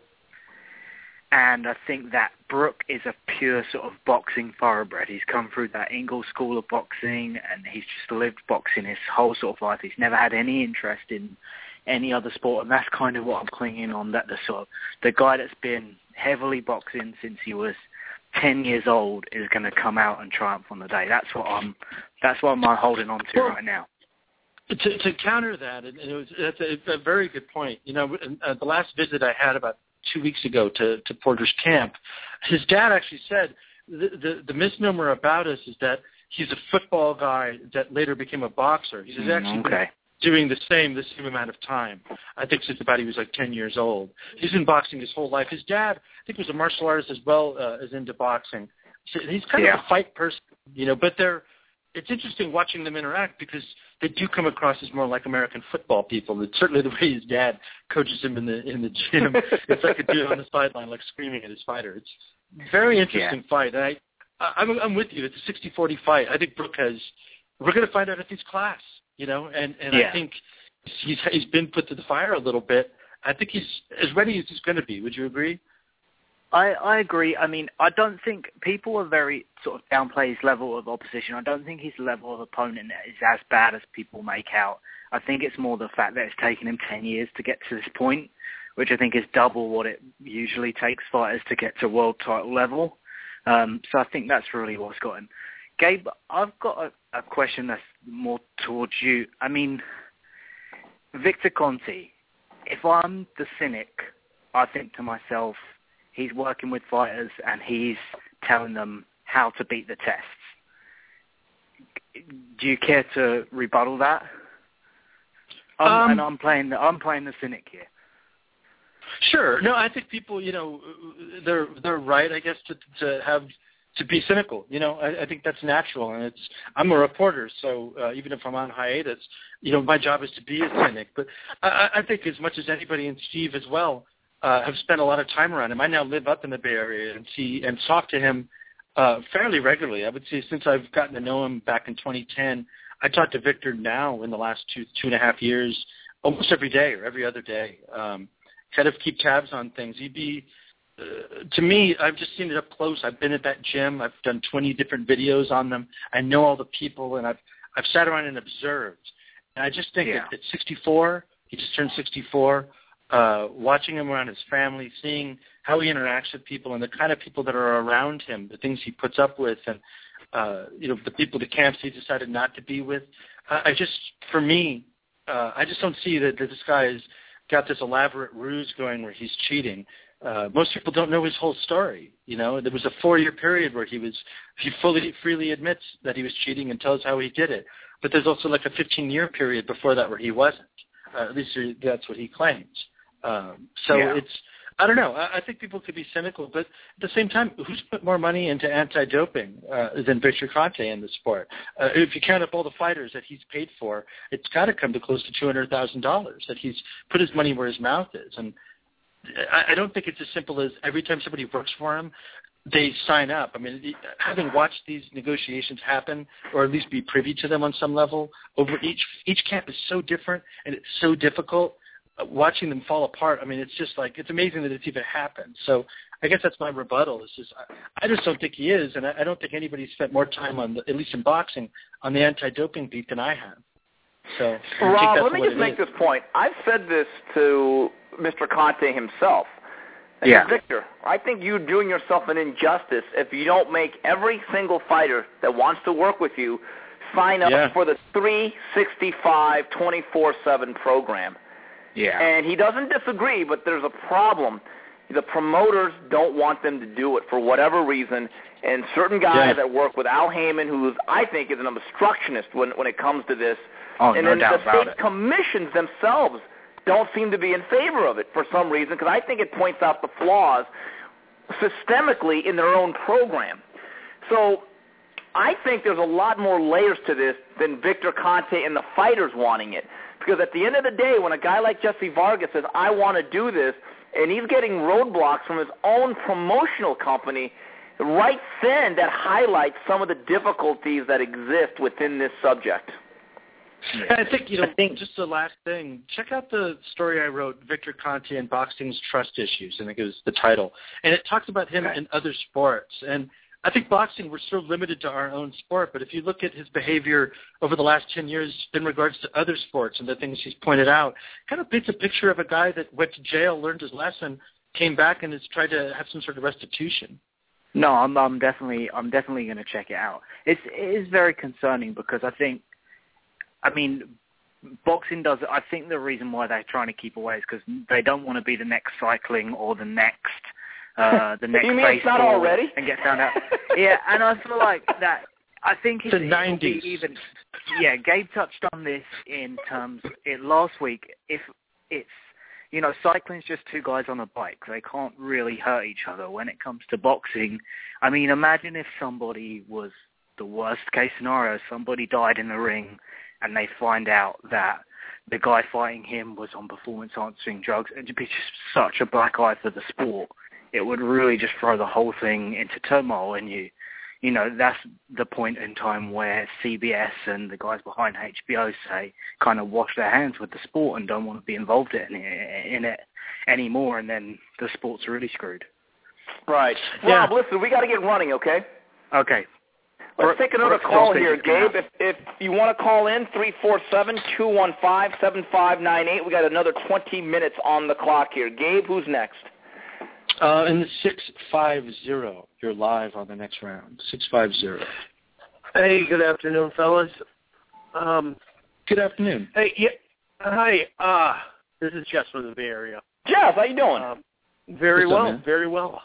and I think that Brooke is a pure sort of boxing thoroughbred. He's come through that Ingalls School of Boxing, and he's just lived boxing his whole sort of life. He's never had any interest in any other sport, and that's kind of what I'm clinging on, that the sort of the guy that's been heavily boxing since he was ten years old is going to come out and triumph on the day. That's what I'm that's what I'm holding on to well, right now. To, to counter that, and it was, that's a, a very good point. You know, uh, the last visit I had about two weeks ago to, to Porter's camp, his dad actually said the, the, the misnomer about us is that he's a football guy that later became a boxer. He's Mm, actually okay. doing the same the same amount of time. I think since about he was like ten years old. He's been boxing his whole life. His dad, I think, was a martial artist as well uh, as into boxing. So he's kind Yeah. of a fight person, you know. But they're it's interesting watching them interact because they do come across as more like American football people. It's certainly the way his dad coaches him in the in the gym. It's like a dude on the sideline, like screaming at his fighter. It's a very interesting yeah. fight. And I, I, I'm, I'm with you. It's a sixty forty fight. I think Brook has. We're going to find out if he's class, you know, and and yeah. I think he's he's been put to the fire a little bit. I think he's as ready as he's going to be. Would you agree? I, I agree. I mean, I don't think people are very sort of downplay his level of opposition. I don't think his level of opponent is as bad as people make out. I think it's more the fact that it's taken him ten years to get to this point, which I think is double what it usually takes fighters to get to world title level. Um, so I think that's really what's got him. Gabe, I've got a, a question that's more towards you. I mean, Victor Conte, if I'm the cynic, I think to myself, he's working with fighters and he's telling them how to beat the tests. Do you care to rebuttal that? I'm, um, and I'm playing the I'm playing the cynic here. Sure. No, I think people, you know, they're they're right, I guess, to to have to be cynical. You know, I, I think that's natural, and it's. I'm a reporter, so uh, even if I'm on hiatus, you know, my job is to be a cynic. But I, I think as much as anybody, and Steve as well, uh, have spent a lot of time around him. I now live up in the Bay Area and see and talk to him uh, fairly regularly. I would say since I've gotten to know him back in twenty ten, I talk to Victor now in the last two two and a half years, almost every day or every other day. Um, kind of keep tabs on things. He'd be, uh, to me, I've just seen it up close. I've been at that gym. I've done twenty different videos on them. I know all the people, and I've I've sat around and observed. And I just think yeah. that at sixty-four, he just turned sixty-four, uh, watching him around his family, seeing how he interacts with people and the kind of people that are around him, the things he puts up with, and, uh, you know, the people, the camps he decided not to be with. Uh, I just, for me, uh, I just don't see that, that this guy is got this elaborate ruse going where he's cheating. Uh, most people don't know his whole story. You know, there was a four-year period where he was, he fully, freely admits that he was cheating and tells how he did it. But there's also like a fifteen-year period before that where he wasn't. Uh, at least that's what he claims. Um, so yeah. it's, I don't know. I, I think people could be cynical, but at the same time, who's put more money into anti-doping uh, than Victor Conte in the sport? Uh, if you count up all the fighters that he's paid for, it's got to come to close to two hundred thousand dollars that he's put his money where his mouth is. And I, I don't think it's as simple as every time somebody works for him, they sign up. I mean, having watched these negotiations happen, or at least be privy to them on some level, over each each camp is so different and it's so difficult. Uh, watching them fall apart, I mean, it's just like, it's amazing that it's even happened. So I guess that's my rebuttal. It's just, I, I just don't think he is, and I, I don't think anybody's spent more time on, the, at least in boxing, on the anti-doping beat than I have. So, Rob, let me just make this point. I've said this to Mister Conte himself. Yeah. Victor, I think you're doing yourself an injustice if you don't make every single fighter that wants to work with you sign up yeah. for the three sixty-five twenty-four seven program. Yeah. And he doesn't disagree, but there's a problem. The promoters don't want them to do it for whatever reason, and certain guys yeah. that work with Al Heyman, who I think is an obstructionist when, when it comes to this, oh, and no then doubt the about state it. commissions themselves don't seem to be in favor of it for some reason, because I think it points out the flaws systemically in their own program. So I think there's a lot more layers to this than Victor Conte and the fighters wanting it. Because at the end of the day, when a guy like Jesse Vargas says, I want to do this, and he's getting roadblocks from his own promotional company, right then that highlights some of the difficulties that exist within this subject. Yeah. I think, you know, I think just the last thing, check out the story I wrote, Victor Conte and Boxing's Trust Issues, I think it was the title. And it talks about him in other sports. And I think boxing, we're still limited to our own sport, but if you look at his behavior over the last ten years in regards to other sports and the things he's pointed out, kind of paints a picture of a guy that went to jail, learned his lesson, came back and has tried to have some sort of restitution. No, I'm, I'm definitely, I'm definitely going to check it out. It's, it is very concerning because I think, I mean, boxing does. I think the reason why they're trying to keep away is because they don't want to be the next cycling or the next, uh, the next you mean it's not baseball already? and get found out. Yeah, and I feel like that. I think it's the nineties. Even. Yeah, Gabe touched on this in terms it last week. If it's you know, cycling's just two guys on a bike. They can't really hurt each other. When it comes to boxing, I mean, imagine if somebody was the worst case scenario, somebody died in the ring and they find out that the guy fighting him was on performance-enhancing drugs. It'd be just such a black eye for the sport. It would really just throw the whole thing into turmoil, and you, you know, that's the point in time where C B S and the guys behind H B O say kind of wash their hands with the sport and don't want to be involved in it, in it anymore, and then the sport's really screwed. Right. Yeah. Rob, listen, we got to get running, okay? Okay. Let's take another call here, Gabe. If, if you want to call in, three four seven, two one five, seven five nine eight. We got another twenty minutes on the clock here. Gabe, who's next? Uh, in the six five zero. You're live on the next round. six five zero. Hey, good afternoon, fellas. Um, good afternoon. Hey, yeah, hi. Uh, this is Jess from the Bay Area. Jess, how you doing? Um, very What's well, up, man? very well.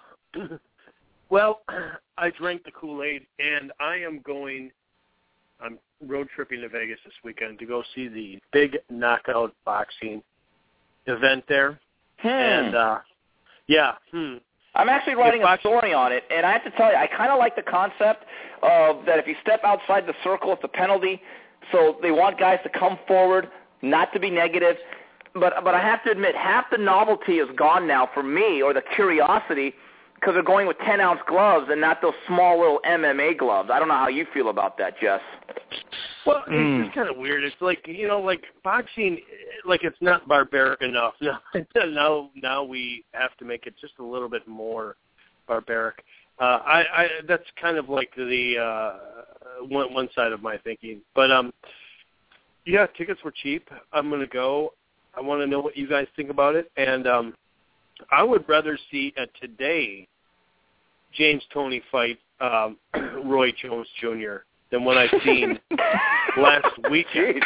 Well, I drank the Kool-Aid, and I am going, I'm road tripping to Vegas this weekend to go see the big knockout boxing event there. Hmm. And, uh, yeah, hmm. I'm actually writing box- a story on it, and I have to tell you, I kind of like the concept of that if you step outside the circle, it's a penalty. So they want guys to come forward, not to be negative. But but I have to admit, half the novelty is gone now for me, or the curiosity, because they're going with ten-ounce gloves and not those small little M M A gloves. I don't know how you feel about that, Jess. Well, it's Mm. just kind of weird. It's like, you know, like boxing, like it's not barbaric enough. Now, now, now we have to make it just a little bit more barbaric. Uh, I, I, that's kind of like the uh, one, one side of my thinking. But um, yeah, tickets were cheap. I'm going to go. I want to know what you guys think about it, and um, I would rather see a today James Toney fight um, Roy Jones Junior than what I've seen last weekend.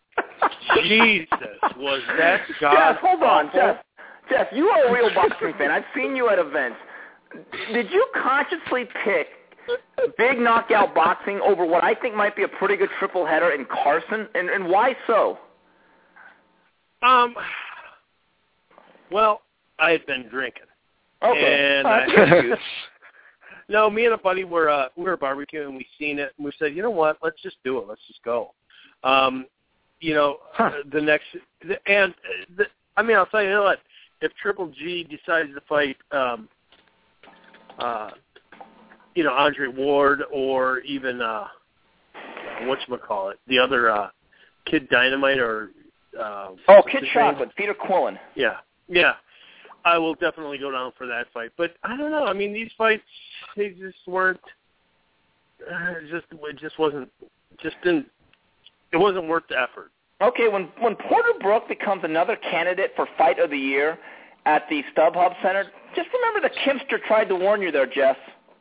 Jesus, was that god Jeff, hold on, awful? Jeff. Jeff, you are a real boxing fan. I've seen you at events. Did you consciously pick big knockout boxing over what I think might be a pretty good triple header in Carson, and, and why so? Um. Well, I had been drinking. Okay. And All I, right. no, me and a buddy were uh, we were barbecuing and we seen it and we said, you know what, let's just do it. Let's just go. Um, you know, Huh. the next and the, I mean, I'll tell you what, if Triple G decides to fight, um, uh, you know, Andre Ward or even uh, whatchamacallit, the other uh, Kid Dynamite or uh, Oh, what's Kid his name? Chocolate, Peter Quillen. Yeah, yeah. I will definitely go down for that fight. But I don't know. I mean, these fights, they just weren't. Uh, it just it just wasn't. Just didn't. It wasn't worth the effort. Okay, when when Porter Brook becomes another candidate for Fight of the Year at the StubHub Center, just remember the Kimster tried to warn you there, Jess.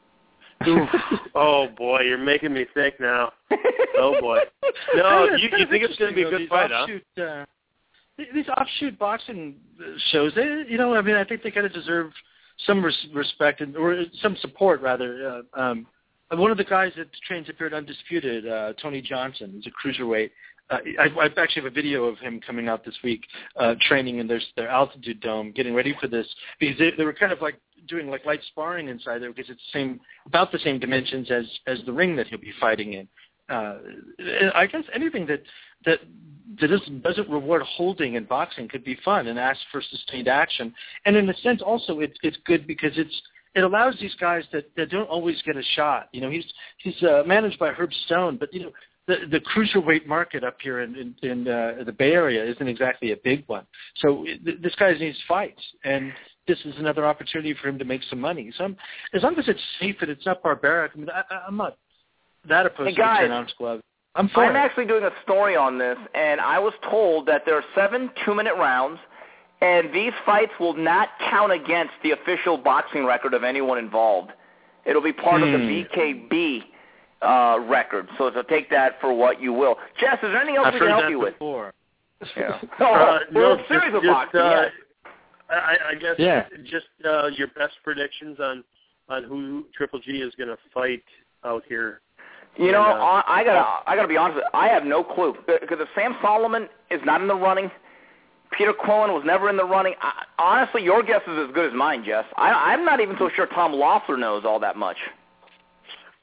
Oh boy, you're making me think now. Oh boy. No, Yeah, you, kind you of think it's going to be a interesting, good though, fight, these huh? offshoot, uh, th- these offshoot boxing shows, they, you know, I mean, I think they kind of deserve some res- respect and, or some support, rather. Uh, um, one of the guys that trains up here at Undisputed, uh, Tony Johnson, he's a cruiserweight. Uh, I, I actually have a video of him coming out this week, uh, training in their, their altitude dome, getting ready for this, because they, they were kind of like doing like light sparring inside there, because it's the same, about the same dimensions as, as the ring that he'll be fighting in. Uh, I guess anything that that that doesn't, doesn't reward holding in boxing could be fun and ask for sustained action. And in a sense, also, it's it's good because it's it allows these guys that, that don't always get a shot. You know, he's he's uh, managed by Herb Stone, but you know, the the cruiserweight market up here in in, in uh, the Bay Area isn't exactly a big one. So th- this guy needs fights, and this is another opportunity for him to make some money. So I'm, as long as it's safe and it's not barbaric, I mean, I, I'm not that opposed Hey, to guys, the ten-ounce glove. I'm for I'm it. actually doing a story on this, and I was told that there are seven two-minute rounds, and these fights will not count against the official boxing record of anyone involved. It'll be part of the Hmm. B K B uh, record, so, so take that for what you will. Jess, is there anything else I've we heard can help that you with? before. Yeah. Uh, Oh, no, World just, Series of just, boxing, uh, yes. I, I guess Yeah. just uh, your best predictions on on who Triple G is going to fight out here. You know, And, uh, I, I gotta, I gotta be honest with you. I have no clue because if Sam Solomon is not in the running, Peter Quillen was never in the running. I, honestly, your guess is as good as mine, Jess. I, I'm not even so sure Tom Loeffler knows all that much.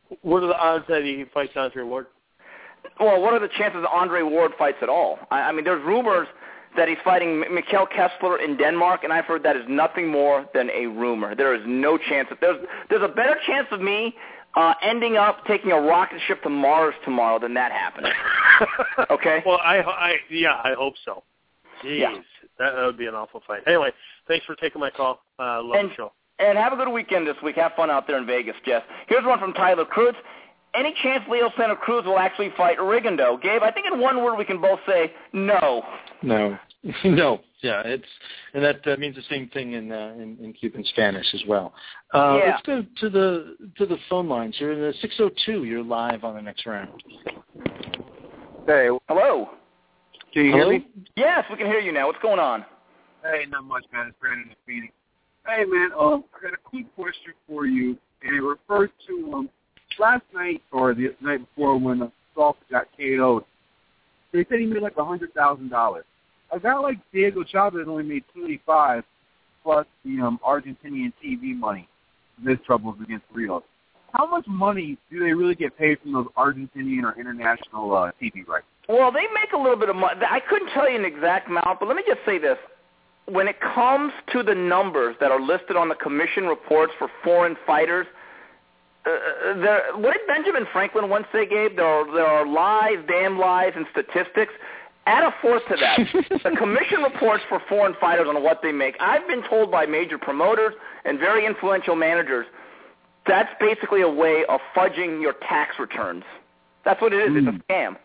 What are the odds that he fights Andre Ward? Well, what are the chances that Andre Ward fights at all? I, I mean, there's rumors that he's fighting Mikkel Kessler in Denmark, and I've heard that is nothing more than a rumor. There is no chance. That there's there's a better chance of me uh, ending up taking a rocket ship to Mars tomorrow than that happening. Okay? Well, I, I yeah, I hope so. Jeez, yeah. that, that would be an awful fight. Anyway, thanks for taking my call. Uh, love and, the show. And have a good weekend this week. Have fun out there in Vegas, Jess. Here's one from Tyler Cruz. Any chance Leo Santa Cruz will actually fight Rigondeaux? Gabe, I think in one word we can both say no. No. No. Yeah, it's and that uh, means the same thing in, uh, in in Cuban Spanish as well. Uh, yeah. Let's go to the to the phone lines. You're in the six oh two. You're live on the next round. Hey. Hello. Can you Hello? hear me? Yes, we can hear you now. What's going on? Hey, not much, man. It's Brandon in Phoenix. Hey, man, um, I got a quick question for you, and it refers to um, last night or the night before when uh, Salsa got K O'd. They said he made like one hundred thousand dollars. A guy like Diego Chavez only made twenty-five plus the um, Argentinian T V money. His troubles against Rios. How much money do they really get paid from those Argentinian or international uh, T V rights? Well, they make a little bit of money. I couldn't tell you an exact amount, but let me just say this. When it comes to the numbers that are listed on the commission reports for foreign fighters, uh, there, what did Benjamin Franklin once say, Gabe? There are, there are lies, damn lies, and statistics. Add a fourth to that. The commission reports for foreign fighters on what they make. I've been told by major promoters and very influential managers that's basically a way of fudging your tax returns. That's what it is. Mm. It's a scam.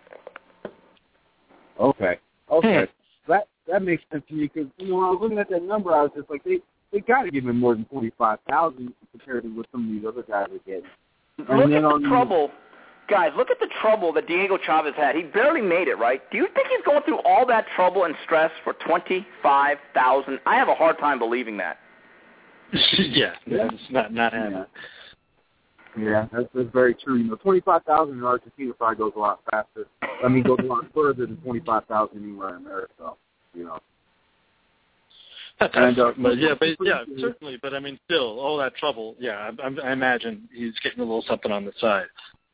Okay. Okay. That that makes sense to me because you know when I was looking at that number, I was just like, they they got to give him more than forty five thousand compared to what some of these other guys are getting. Look at the trouble, guys. Look at the trouble that Diego Chavez had. He barely made it, right? Do you think he's going through all that trouble and stress for twenty five thousand? I have a hard time believing that. yeah, yeah, it's not not happening. Yeah, that's, that's very true. You know, twenty-five thousand in Argentina probably goes a lot faster. I mean, goes a lot further than twenty-five thousand anywhere in America. You know. and, uh, but yeah, but yeah, certainly. But I mean, still, all that trouble. Yeah, I, I imagine he's getting a little something on the side.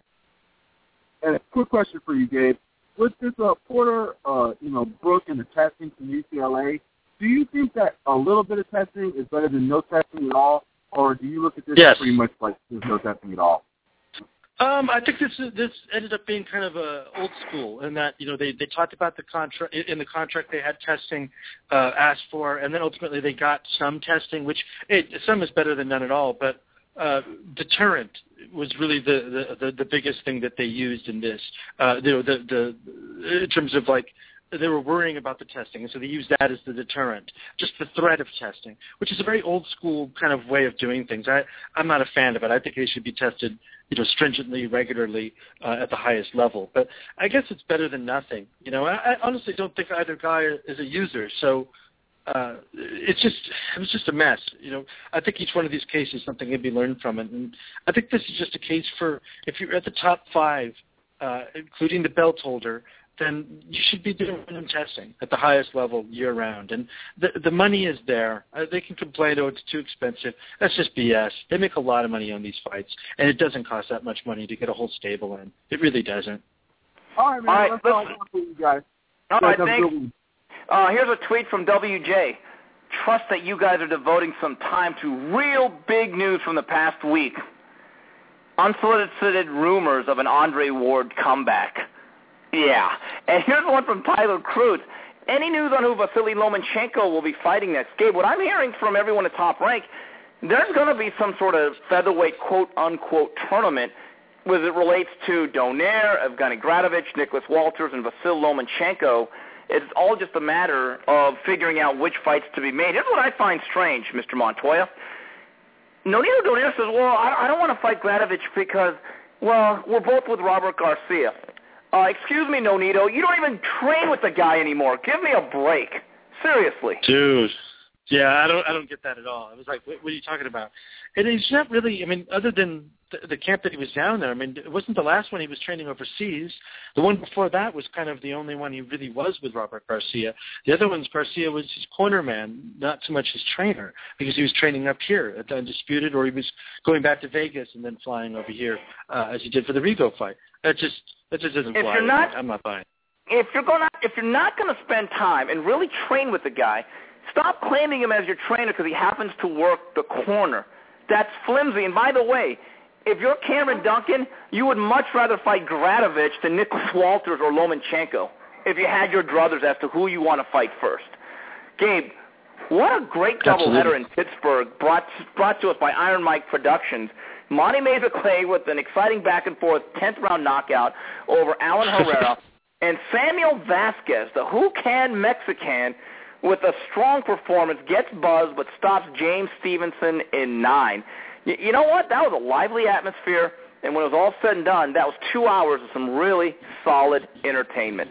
And a quick question for you, Gabe. With this uh, Porter, uh, you know, Brooke and the testing from U C L A, do you think that a little bit of testing is better than no testing at all? Or do you look at this yes. pretty much like there's no testing at all? Um, I think this this ended up being kind of a old school in that you know they, they talked about the contract in the contract they had testing uh, asked for, and then ultimately they got some testing, which it, some is better than none at all. But uh, deterrent was really the, the, the, the biggest thing that they used in this. Uh, you know, the the in terms of like. They were worrying about the testing, and so they used that as the deterrent, just the threat of testing, which is a very old-school kind of way of doing things. I, I'm not a fan of it. I think they should be tested, you know, stringently, regularly, uh, at the highest level. But I guess it's better than nothing. You know, I, I honestly don't think either guy is a user, so uh, it's just it was just a mess. You know, I think each one of these cases something can be learned from it, and I think this is just a case for if you're at the top five, uh, including the belt holder, then you should be doing testing at the highest level year-round. And the the money is there. Uh, they can complain, oh, it's too expensive. That's just B S. They make a lot of money on these fights, and it doesn't cost that much money to get a whole stable in. It really doesn't. All right, man. All right, That's all I want for you guys. All right, thanks. Uh, here's a tweet from W J. Trust that you guys are devoting some time to real big news from the past week. Unsolicited rumors of an Andre Ward comeback. Yeah. And here's one from Tyler Cruz. Any news on who Vasily Lomachenko will be fighting next? Gabe, what I'm hearing from everyone at Top Rank, there's going to be some sort of featherweight quote-unquote tournament as it relates to Donaire, Evgeny Gradovich, Nicholas Walters, and Vasily Lomachenko. It's all just a matter of figuring out which fights to be made. Here's what I find strange, Mister Montoya. Nonito Donaire says, well, I, I don't want to fight Gradovich because, well, we're both with Robert Garcia. Uh, excuse me, Nonito, you don't even train with the guy anymore. Give me a break. Seriously. Dude, Yeah, I don't I don't get that at all. I was like, what, what are you talking about? And he's not really, I mean, other than the, the camp that he was down there, I mean, it wasn't the last one he was training overseas. The one before that was kind of the only one he really was with Robert Garcia. The other ones, Garcia was his corner man, not so much his trainer, because he was training up here at the Undisputed, or he was going back to Vegas and then flying over here, uh, as he did for the Rigo fight. That just, that just doesn't if fly. You're not, I'm not buying it. If you're going to, if you're not going to spend time and really train with the guy, stop claiming him as your trainer because he happens to work the corner. That's flimsy. And by the way, if you're Cameron Duncan, you would much rather fight Gradovich than Nicholas Walters or Lomachenko if you had your druthers as to who you want to fight first. Gabe, what a great doubleheader in Pittsburgh brought, brought to us by Iron Mike Productions. Monty Mazur-Clay with an exciting back-and-forth tenth round knockout over Alan Herrera. And Samuel Vasquez, the Who Can Mexican, with a strong performance, gets buzzed but stops James Stevenson in nine. Y- you know what? That was a lively atmosphere, and when it was all said and done, that was two hours of some really solid entertainment.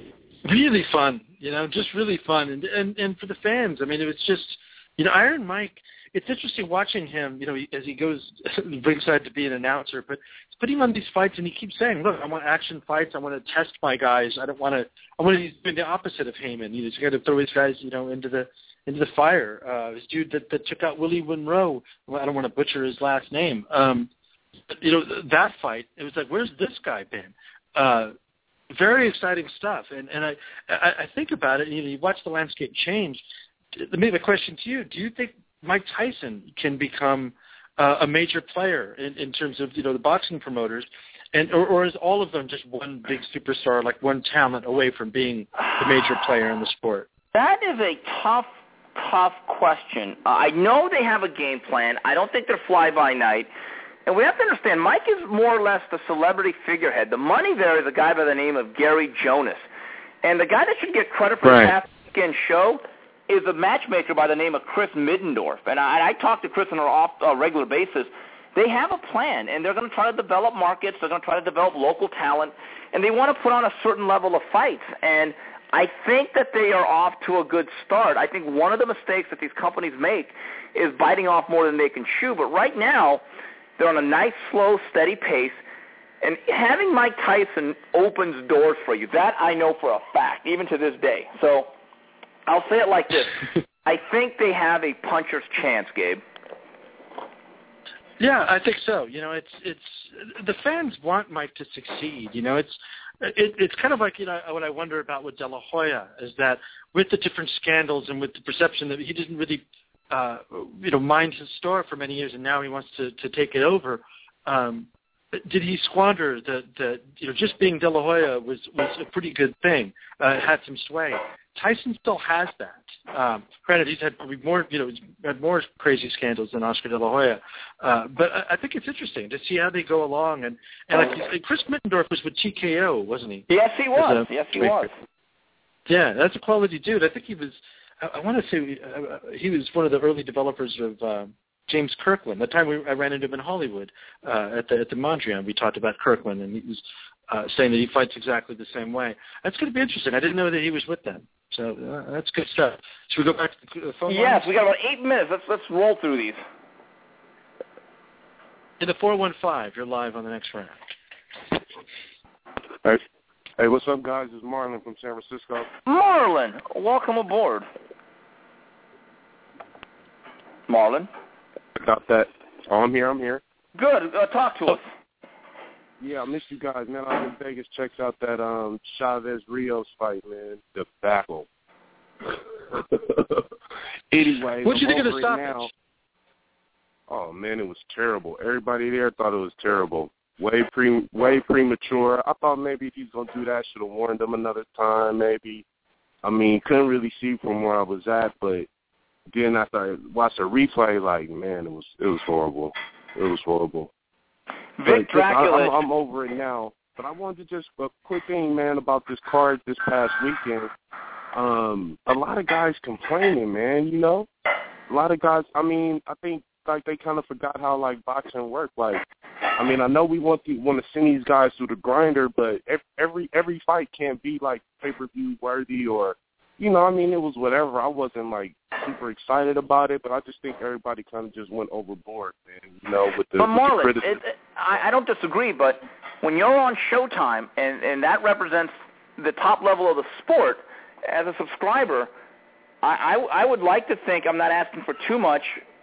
Really fun, you know, just really fun. And, and, and for the fans, I mean, it was just, you know, Iron Mike, it's interesting watching him, you know, as he goes ringside to be an announcer, but he's putting him on these fights, and he keeps saying, look, I want action fights. I want to test my guys. I don't want to, I want to, he's doing the opposite of Heyman. You know, he's got to throw his guys, you know, into the into the fire. Uh, this dude that, that took out Willie Monroe, well, I don't want to butcher his last name. Um, but, you know, that fight, it was like, where's this guy been? Uh, very exciting stuff. And, and I, I, I think about it, and, you know, you watch the landscape change. Maybe a question to you, do you think Mike Tyson can become uh, a major player in, in terms of, you know, the boxing promoters, and or, or is all of them just one big superstar, like one talent away from being the major player in the sport? That is a tough, tough question. Uh, I know they have a game plan. I don't think they're fly-by-night. And we have to understand, Mike is more or less the celebrity figurehead. The money there is a guy by the name of Gary Jonas. And the guy that should get credit for right. the past weekend show is a matchmaker by the name of Chris Middendorf. And I, I talk to Chris on a off, uh, regular basis. They have a plan, and they're going to try to develop markets. They're going to try to develop local talent, and they want to put on a certain level of fights. And I think that they are off to a good start. I think one of the mistakes that these companies make is biting off more than they can chew. But right now, they're on a nice, slow, steady pace. And having Mike Tyson opens doors for you. That I know for a fact, even to this day. So I'll say it like this. I think they have a puncher's chance, Gabe. Yeah, I think so. You know, it's it's the fans want Mike to succeed. You know, it's it, it's kind of like, you know, what I wonder about with De La Hoya is that with the different scandals and with the perception that he didn't really, uh, you know, mind his store for many years, and now he wants to to take it over. Um, did he squander the the you know, just being De La Hoya was was a pretty good thing. Uh, it had some sway. Tyson still has that. Um, granted, he's had probably more, you know, he's had more crazy scandals than Oscar De La Hoya. Uh, but I, I think it's interesting to see how they go along. And, and like Chris Middendorf was with T K O, wasn't he? Yes, he was. A, yes, he was. Yeah, that's a quality dude. I think he was. I, I want to say uh, he was one of the early developers of uh, James Kirkland. The time we, I ran into him in Hollywood uh, at the at the Mondrian, we talked about Kirkland, and he was uh, saying that he fights exactly the same way. That's going to be interesting. I didn't know that he was with them. So uh, that's good stuff. Should we go back to the phone Yes, lines? we got about eight minutes. Let's let's roll through these. In the four one five, you're live on the next round. Hey, hey, what's up, guys? It's Marlon from San Francisco. Marlon, welcome aboard. Marlon. Got that. Oh, I'm here. I'm here. Good. Uh, talk to us. Yeah, I miss you guys, man. I was in Vegas. Checks out that um Chavez Rios fight, man. The battle. Anyway, what did you think of the stoppage? Now. Oh man, it was terrible. Everybody there thought it was terrible. Way pre, way premature. I thought maybe if he's gonna do that, should have warned them another time. Maybe. I mean, couldn't really see from where I was at, but then after I watched the replay, like man, it was it was horrible. It was horrible. Vic Dracula. I'm, I'm over it now. But I wanted to just a quick thing, man, about this card this past weekend. Um, a lot of guys complaining, man. You know, a lot of guys. I mean, I think like they kind of forgot how like boxing worked. Like, I mean, I know we want to want to send these guys through the grinder, but every every fight can't be like pay per view worthy or you know, I mean, it was whatever. I wasn't, like, super excited about it, but I just think everybody kind of just went overboard, man, you know, with the, but with the Marlon, criticism. it, it, I, I don't disagree, but when you're on Showtime and, and that represents the top level of the sport, as a subscriber, I, I, I would like to think I'm not asking for too much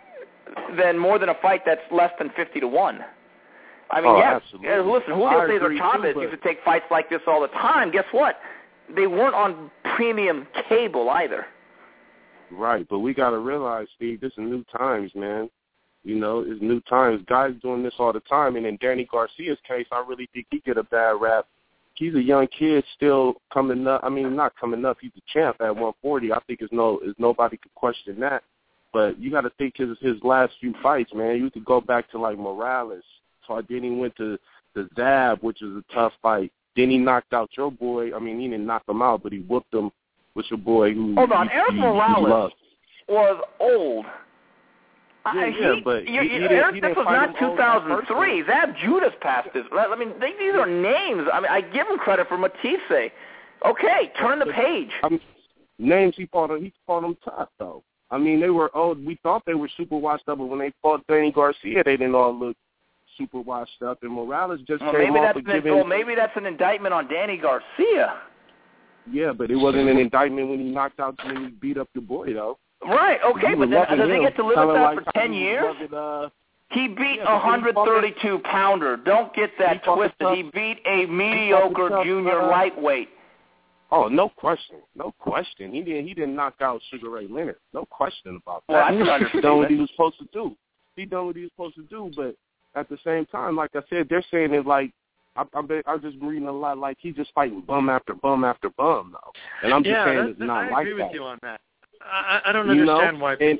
than more than a fight that's less than fifty to one. I mean, oh, yes, absolutely. listen, Julio Cesar Chavez used to take fights like this all the time. Guess what? They weren't on premium cable either. Right, but we got to realize, Steve, this is new times, man. You know, it's new times. Guys doing this all the time, and in Danny Garcia's case, I really think he get a bad rap. He's a young kid still coming up. I mean, not coming up. He's a champ at one forty. I think it's no, is nobody could question that. But you got to think his his last few fights, man. You could go back to like Morales. So then he went to the Zab, which is a tough fight. Then he knocked out your boy. I mean, he didn't knock him out, but he whooped him with your boy who. Hold on, he, Eric he, Morales he was old. Yeah, I, yeah, he, but you, he, you, he didn't, Eric, he this didn't was fight not him two thousand three. old Zab Judas passed this. I mean, they, these are names. I mean, I give him credit for Matisse. Okay, turn the page. I mean, names he fought him, he fought them tough though. I mean, they were old. We thought they were super washed up, but when they fought Danny Garcia, they didn't all look super washed up. And Morales just well, came maybe off that's of an, giving. well, maybe that's an indictment on Danny Garcia. Yeah, but it wasn't an indictment when he knocked out, when he beat up your boy though. Right. Okay, You but were then, does loving he get to live him, with that kinda for like ten how you years? loved, uh, He beat Yeah, a one thirty-two pounder. Don't get that He twisted. tough- He beat a mediocre tough, junior uh, lightweight. Oh, no question, no question. He didn't. He didn't knock out Sugar Ray Leonard. No question about that. Well, that's an He understatement. done what he was supposed to do. He done what he was supposed to do. But at the same time, like I said, they're saying it like I, I'm. I'm just reading a lot like he's just fighting bum after bum after bum though. And I'm just yeah, saying that, it's that, not I like agree that. with you on that. I, I don't You understand know? why. And,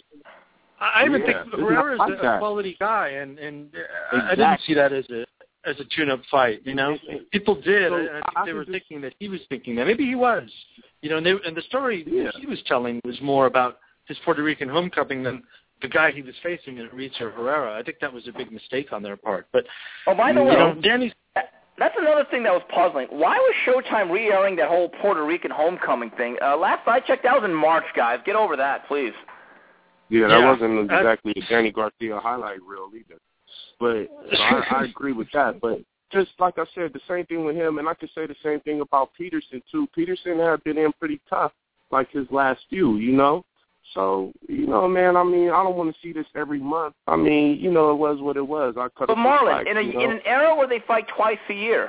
I I even yeah, think it's Herrera's not like a that. quality guy, and and uh, I Exactly. didn't see that as a as a tune-up fight. You know, people did. So I, I think I they were just- thinking that he was thinking that. Maybe he was. You know, and, they, and the story Yeah. he was telling was more about his Puerto Rican homecoming than the guy he was facing in Rizzo Herrera. I think that was a big mistake on their part. But Oh, by the you way, know, Danny's. that's another thing that was puzzling. Why was Showtime re-airing that whole Puerto Rican homecoming thing? Uh, last I checked, that was in March, guys. Get over that, please. Yeah, that Yeah. wasn't exactly a Danny Garcia highlight reel either. But so I, I agree with that. But just like I said, the same thing with him, and I could say the same thing about Peterson too. Peterson had been in pretty tough, like his last few, you know. So you know, man, I mean, I don't want to see this every month. I mean, you know, it was what it was. I cut. But it to Marlon, fight, in, a, you know? in an era where they fight twice a year,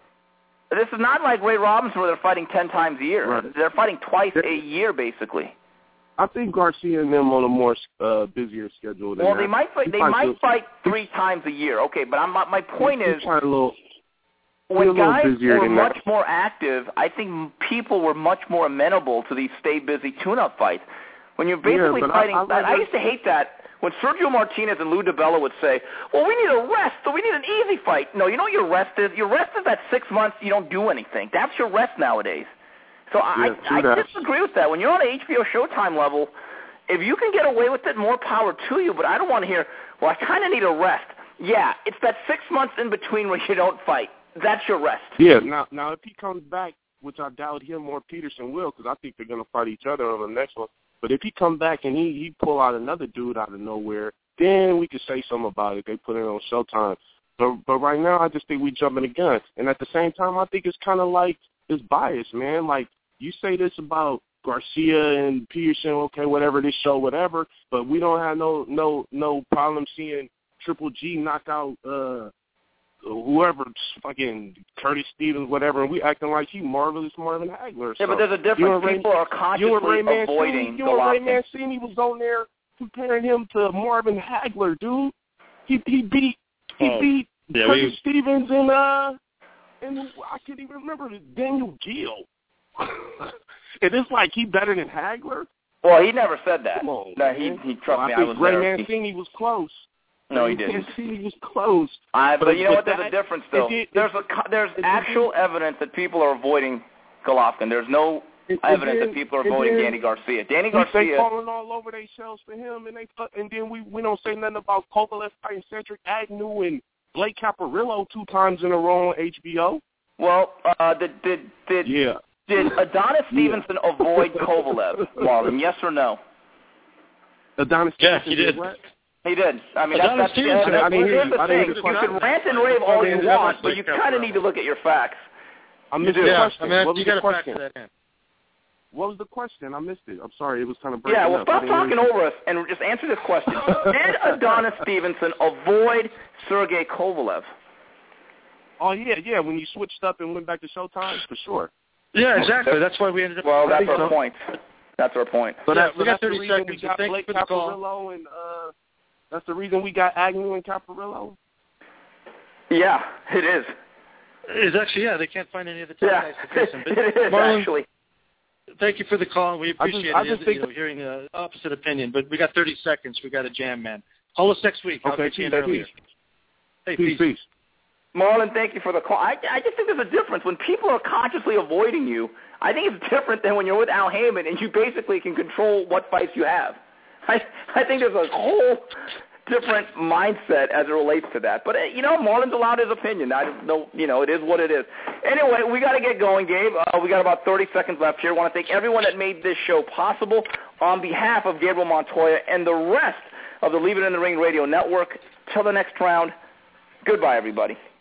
this is not like Ray Robinson where they're fighting ten times a year. Right. They're fighting twice a year, basically. I think Garcia and them on a more uh, busier schedule than Well, that. they might fight. He They fights might a- fight three times a year. Okay, but I'm, my my point he- he is, tried a little. He's a when little guys busier were than much that. more active, I think m- people were much more amenable to these stay busy tune-up fights. When you're basically but I- fighting, I like I that- used to hate that when Sergio Martinez and Lou DiBella would say, "Well, we need a rest, so we need an easy fight." No, you know what your rest is? Your rest is that six months you don't do anything. That's your rest nowadays. So I, Yeah, true I that. disagree with that. When you're on an H B O Showtime level, if you can get away with it, more power to you. But I don't want to hear, well, I kind of need a rest. Yeah, it's that six months in between where you don't fight. That's your rest. Yeah, now now if he comes back, which I doubt him or Peterson will, because I think they're going to fight each other on the next one. But if he come back and he, he pull out another dude out of nowhere, then we could say something about it. They put it on Showtime. But but right now, I just think we jumping the gun. And at the same time, I think it's kind of like it's biased, man. Like, you say this about Garcia and Peterson, okay, whatever, this show, whatever, but we don't have no no no problem seeing Triple G knock out uh, whoever, fucking Curtis Stevens, whatever, and we acting like he Marvelous Marvin Hagler. Yeah, So but there's a difference. you and Ray, People are you and Ray consciously Mancini, avoiding you and Ray Golovkin. Mancini was on there comparing him to Marvin Hagler, dude. He he beat he Oh, beat yeah, Curtis we- Stevens and uh and I can't even remember Daniel Gill. And it's like he better than Hagler. Well, he never said that. Come on, no, he man. he trust Well, me. I I think was Ray there. Mancini was close. No, he Ray didn't. Mancini was close. I, but, But- you know but what? There's that- a difference, though. it did- there's it- a co- there's it- actual evidence that people are avoiding Golovkin. There's no And- and evidence then- that people are and avoiding then Danny Garcia. Danny we say Garcia. falling all over their shells for him, and they fu- and then we we don't say nothing about Kovalev fighting Cedric Agnew and Blake Caparillo two times in a row on H B O. Well, uh, did did did Yeah. Did Adonis Stevenson yeah. avoid Kovalev, Marlon? Yes or no? Adonis yeah, Stevenson he did. did what? He did. I mean, Adonis that's, that's, that's, I didn't hear you. the I thing. didn't You can rant and rave all you want, but you kind of need to look at your facts. I missed yeah, the question. I mean, what was you the got to question? factor that in. What was the question? I missed it. I'm sorry. It was kind of breaking Yeah, well, up. stop talking over us and just answer this question. Did Adonis Stevenson avoid Sergey Kovalev? Oh, yeah, yeah. When you switched up and went back to Showtime, for sure. Yeah, exactly. That's why we ended up. Well, that's our so. point. That's our point. So yeah, that, we so got that's thirty the reason seconds. we got Thank Blake you for the call. Caparillo and uh, that's the reason we got Agnew and Caparillo? Yeah, it is. It's actually, yeah, they can't find any of the top yeah, guys to face him. But it is, Marlon, actually. Thank you for the call, and we appreciate I just, I just it, think you know, hearing the opposite opinion. But we got thirty seconds. We got a jam, man. Call us next week. I'll okay, get you in peace, earlier. peace. Hey, peace, peace. peace. Marlon, thank you for the call. I, I just think there's a difference. When people are consciously avoiding you, I think it's different than when you're with Al Heyman and you basically can control what fights you have. I, I think there's a whole different mindset as it relates to that. But, uh, you know, Marlon's allowed his opinion. I don't know, you know, it is what it is. Anyway, we got to get going, Gabe. Uh, we got about thirty seconds left here. I want to thank everyone that made this show possible on behalf of Gabriel Montoya and the rest of the Leave It in the Ring Radio Network. Till the next round, goodbye, everybody.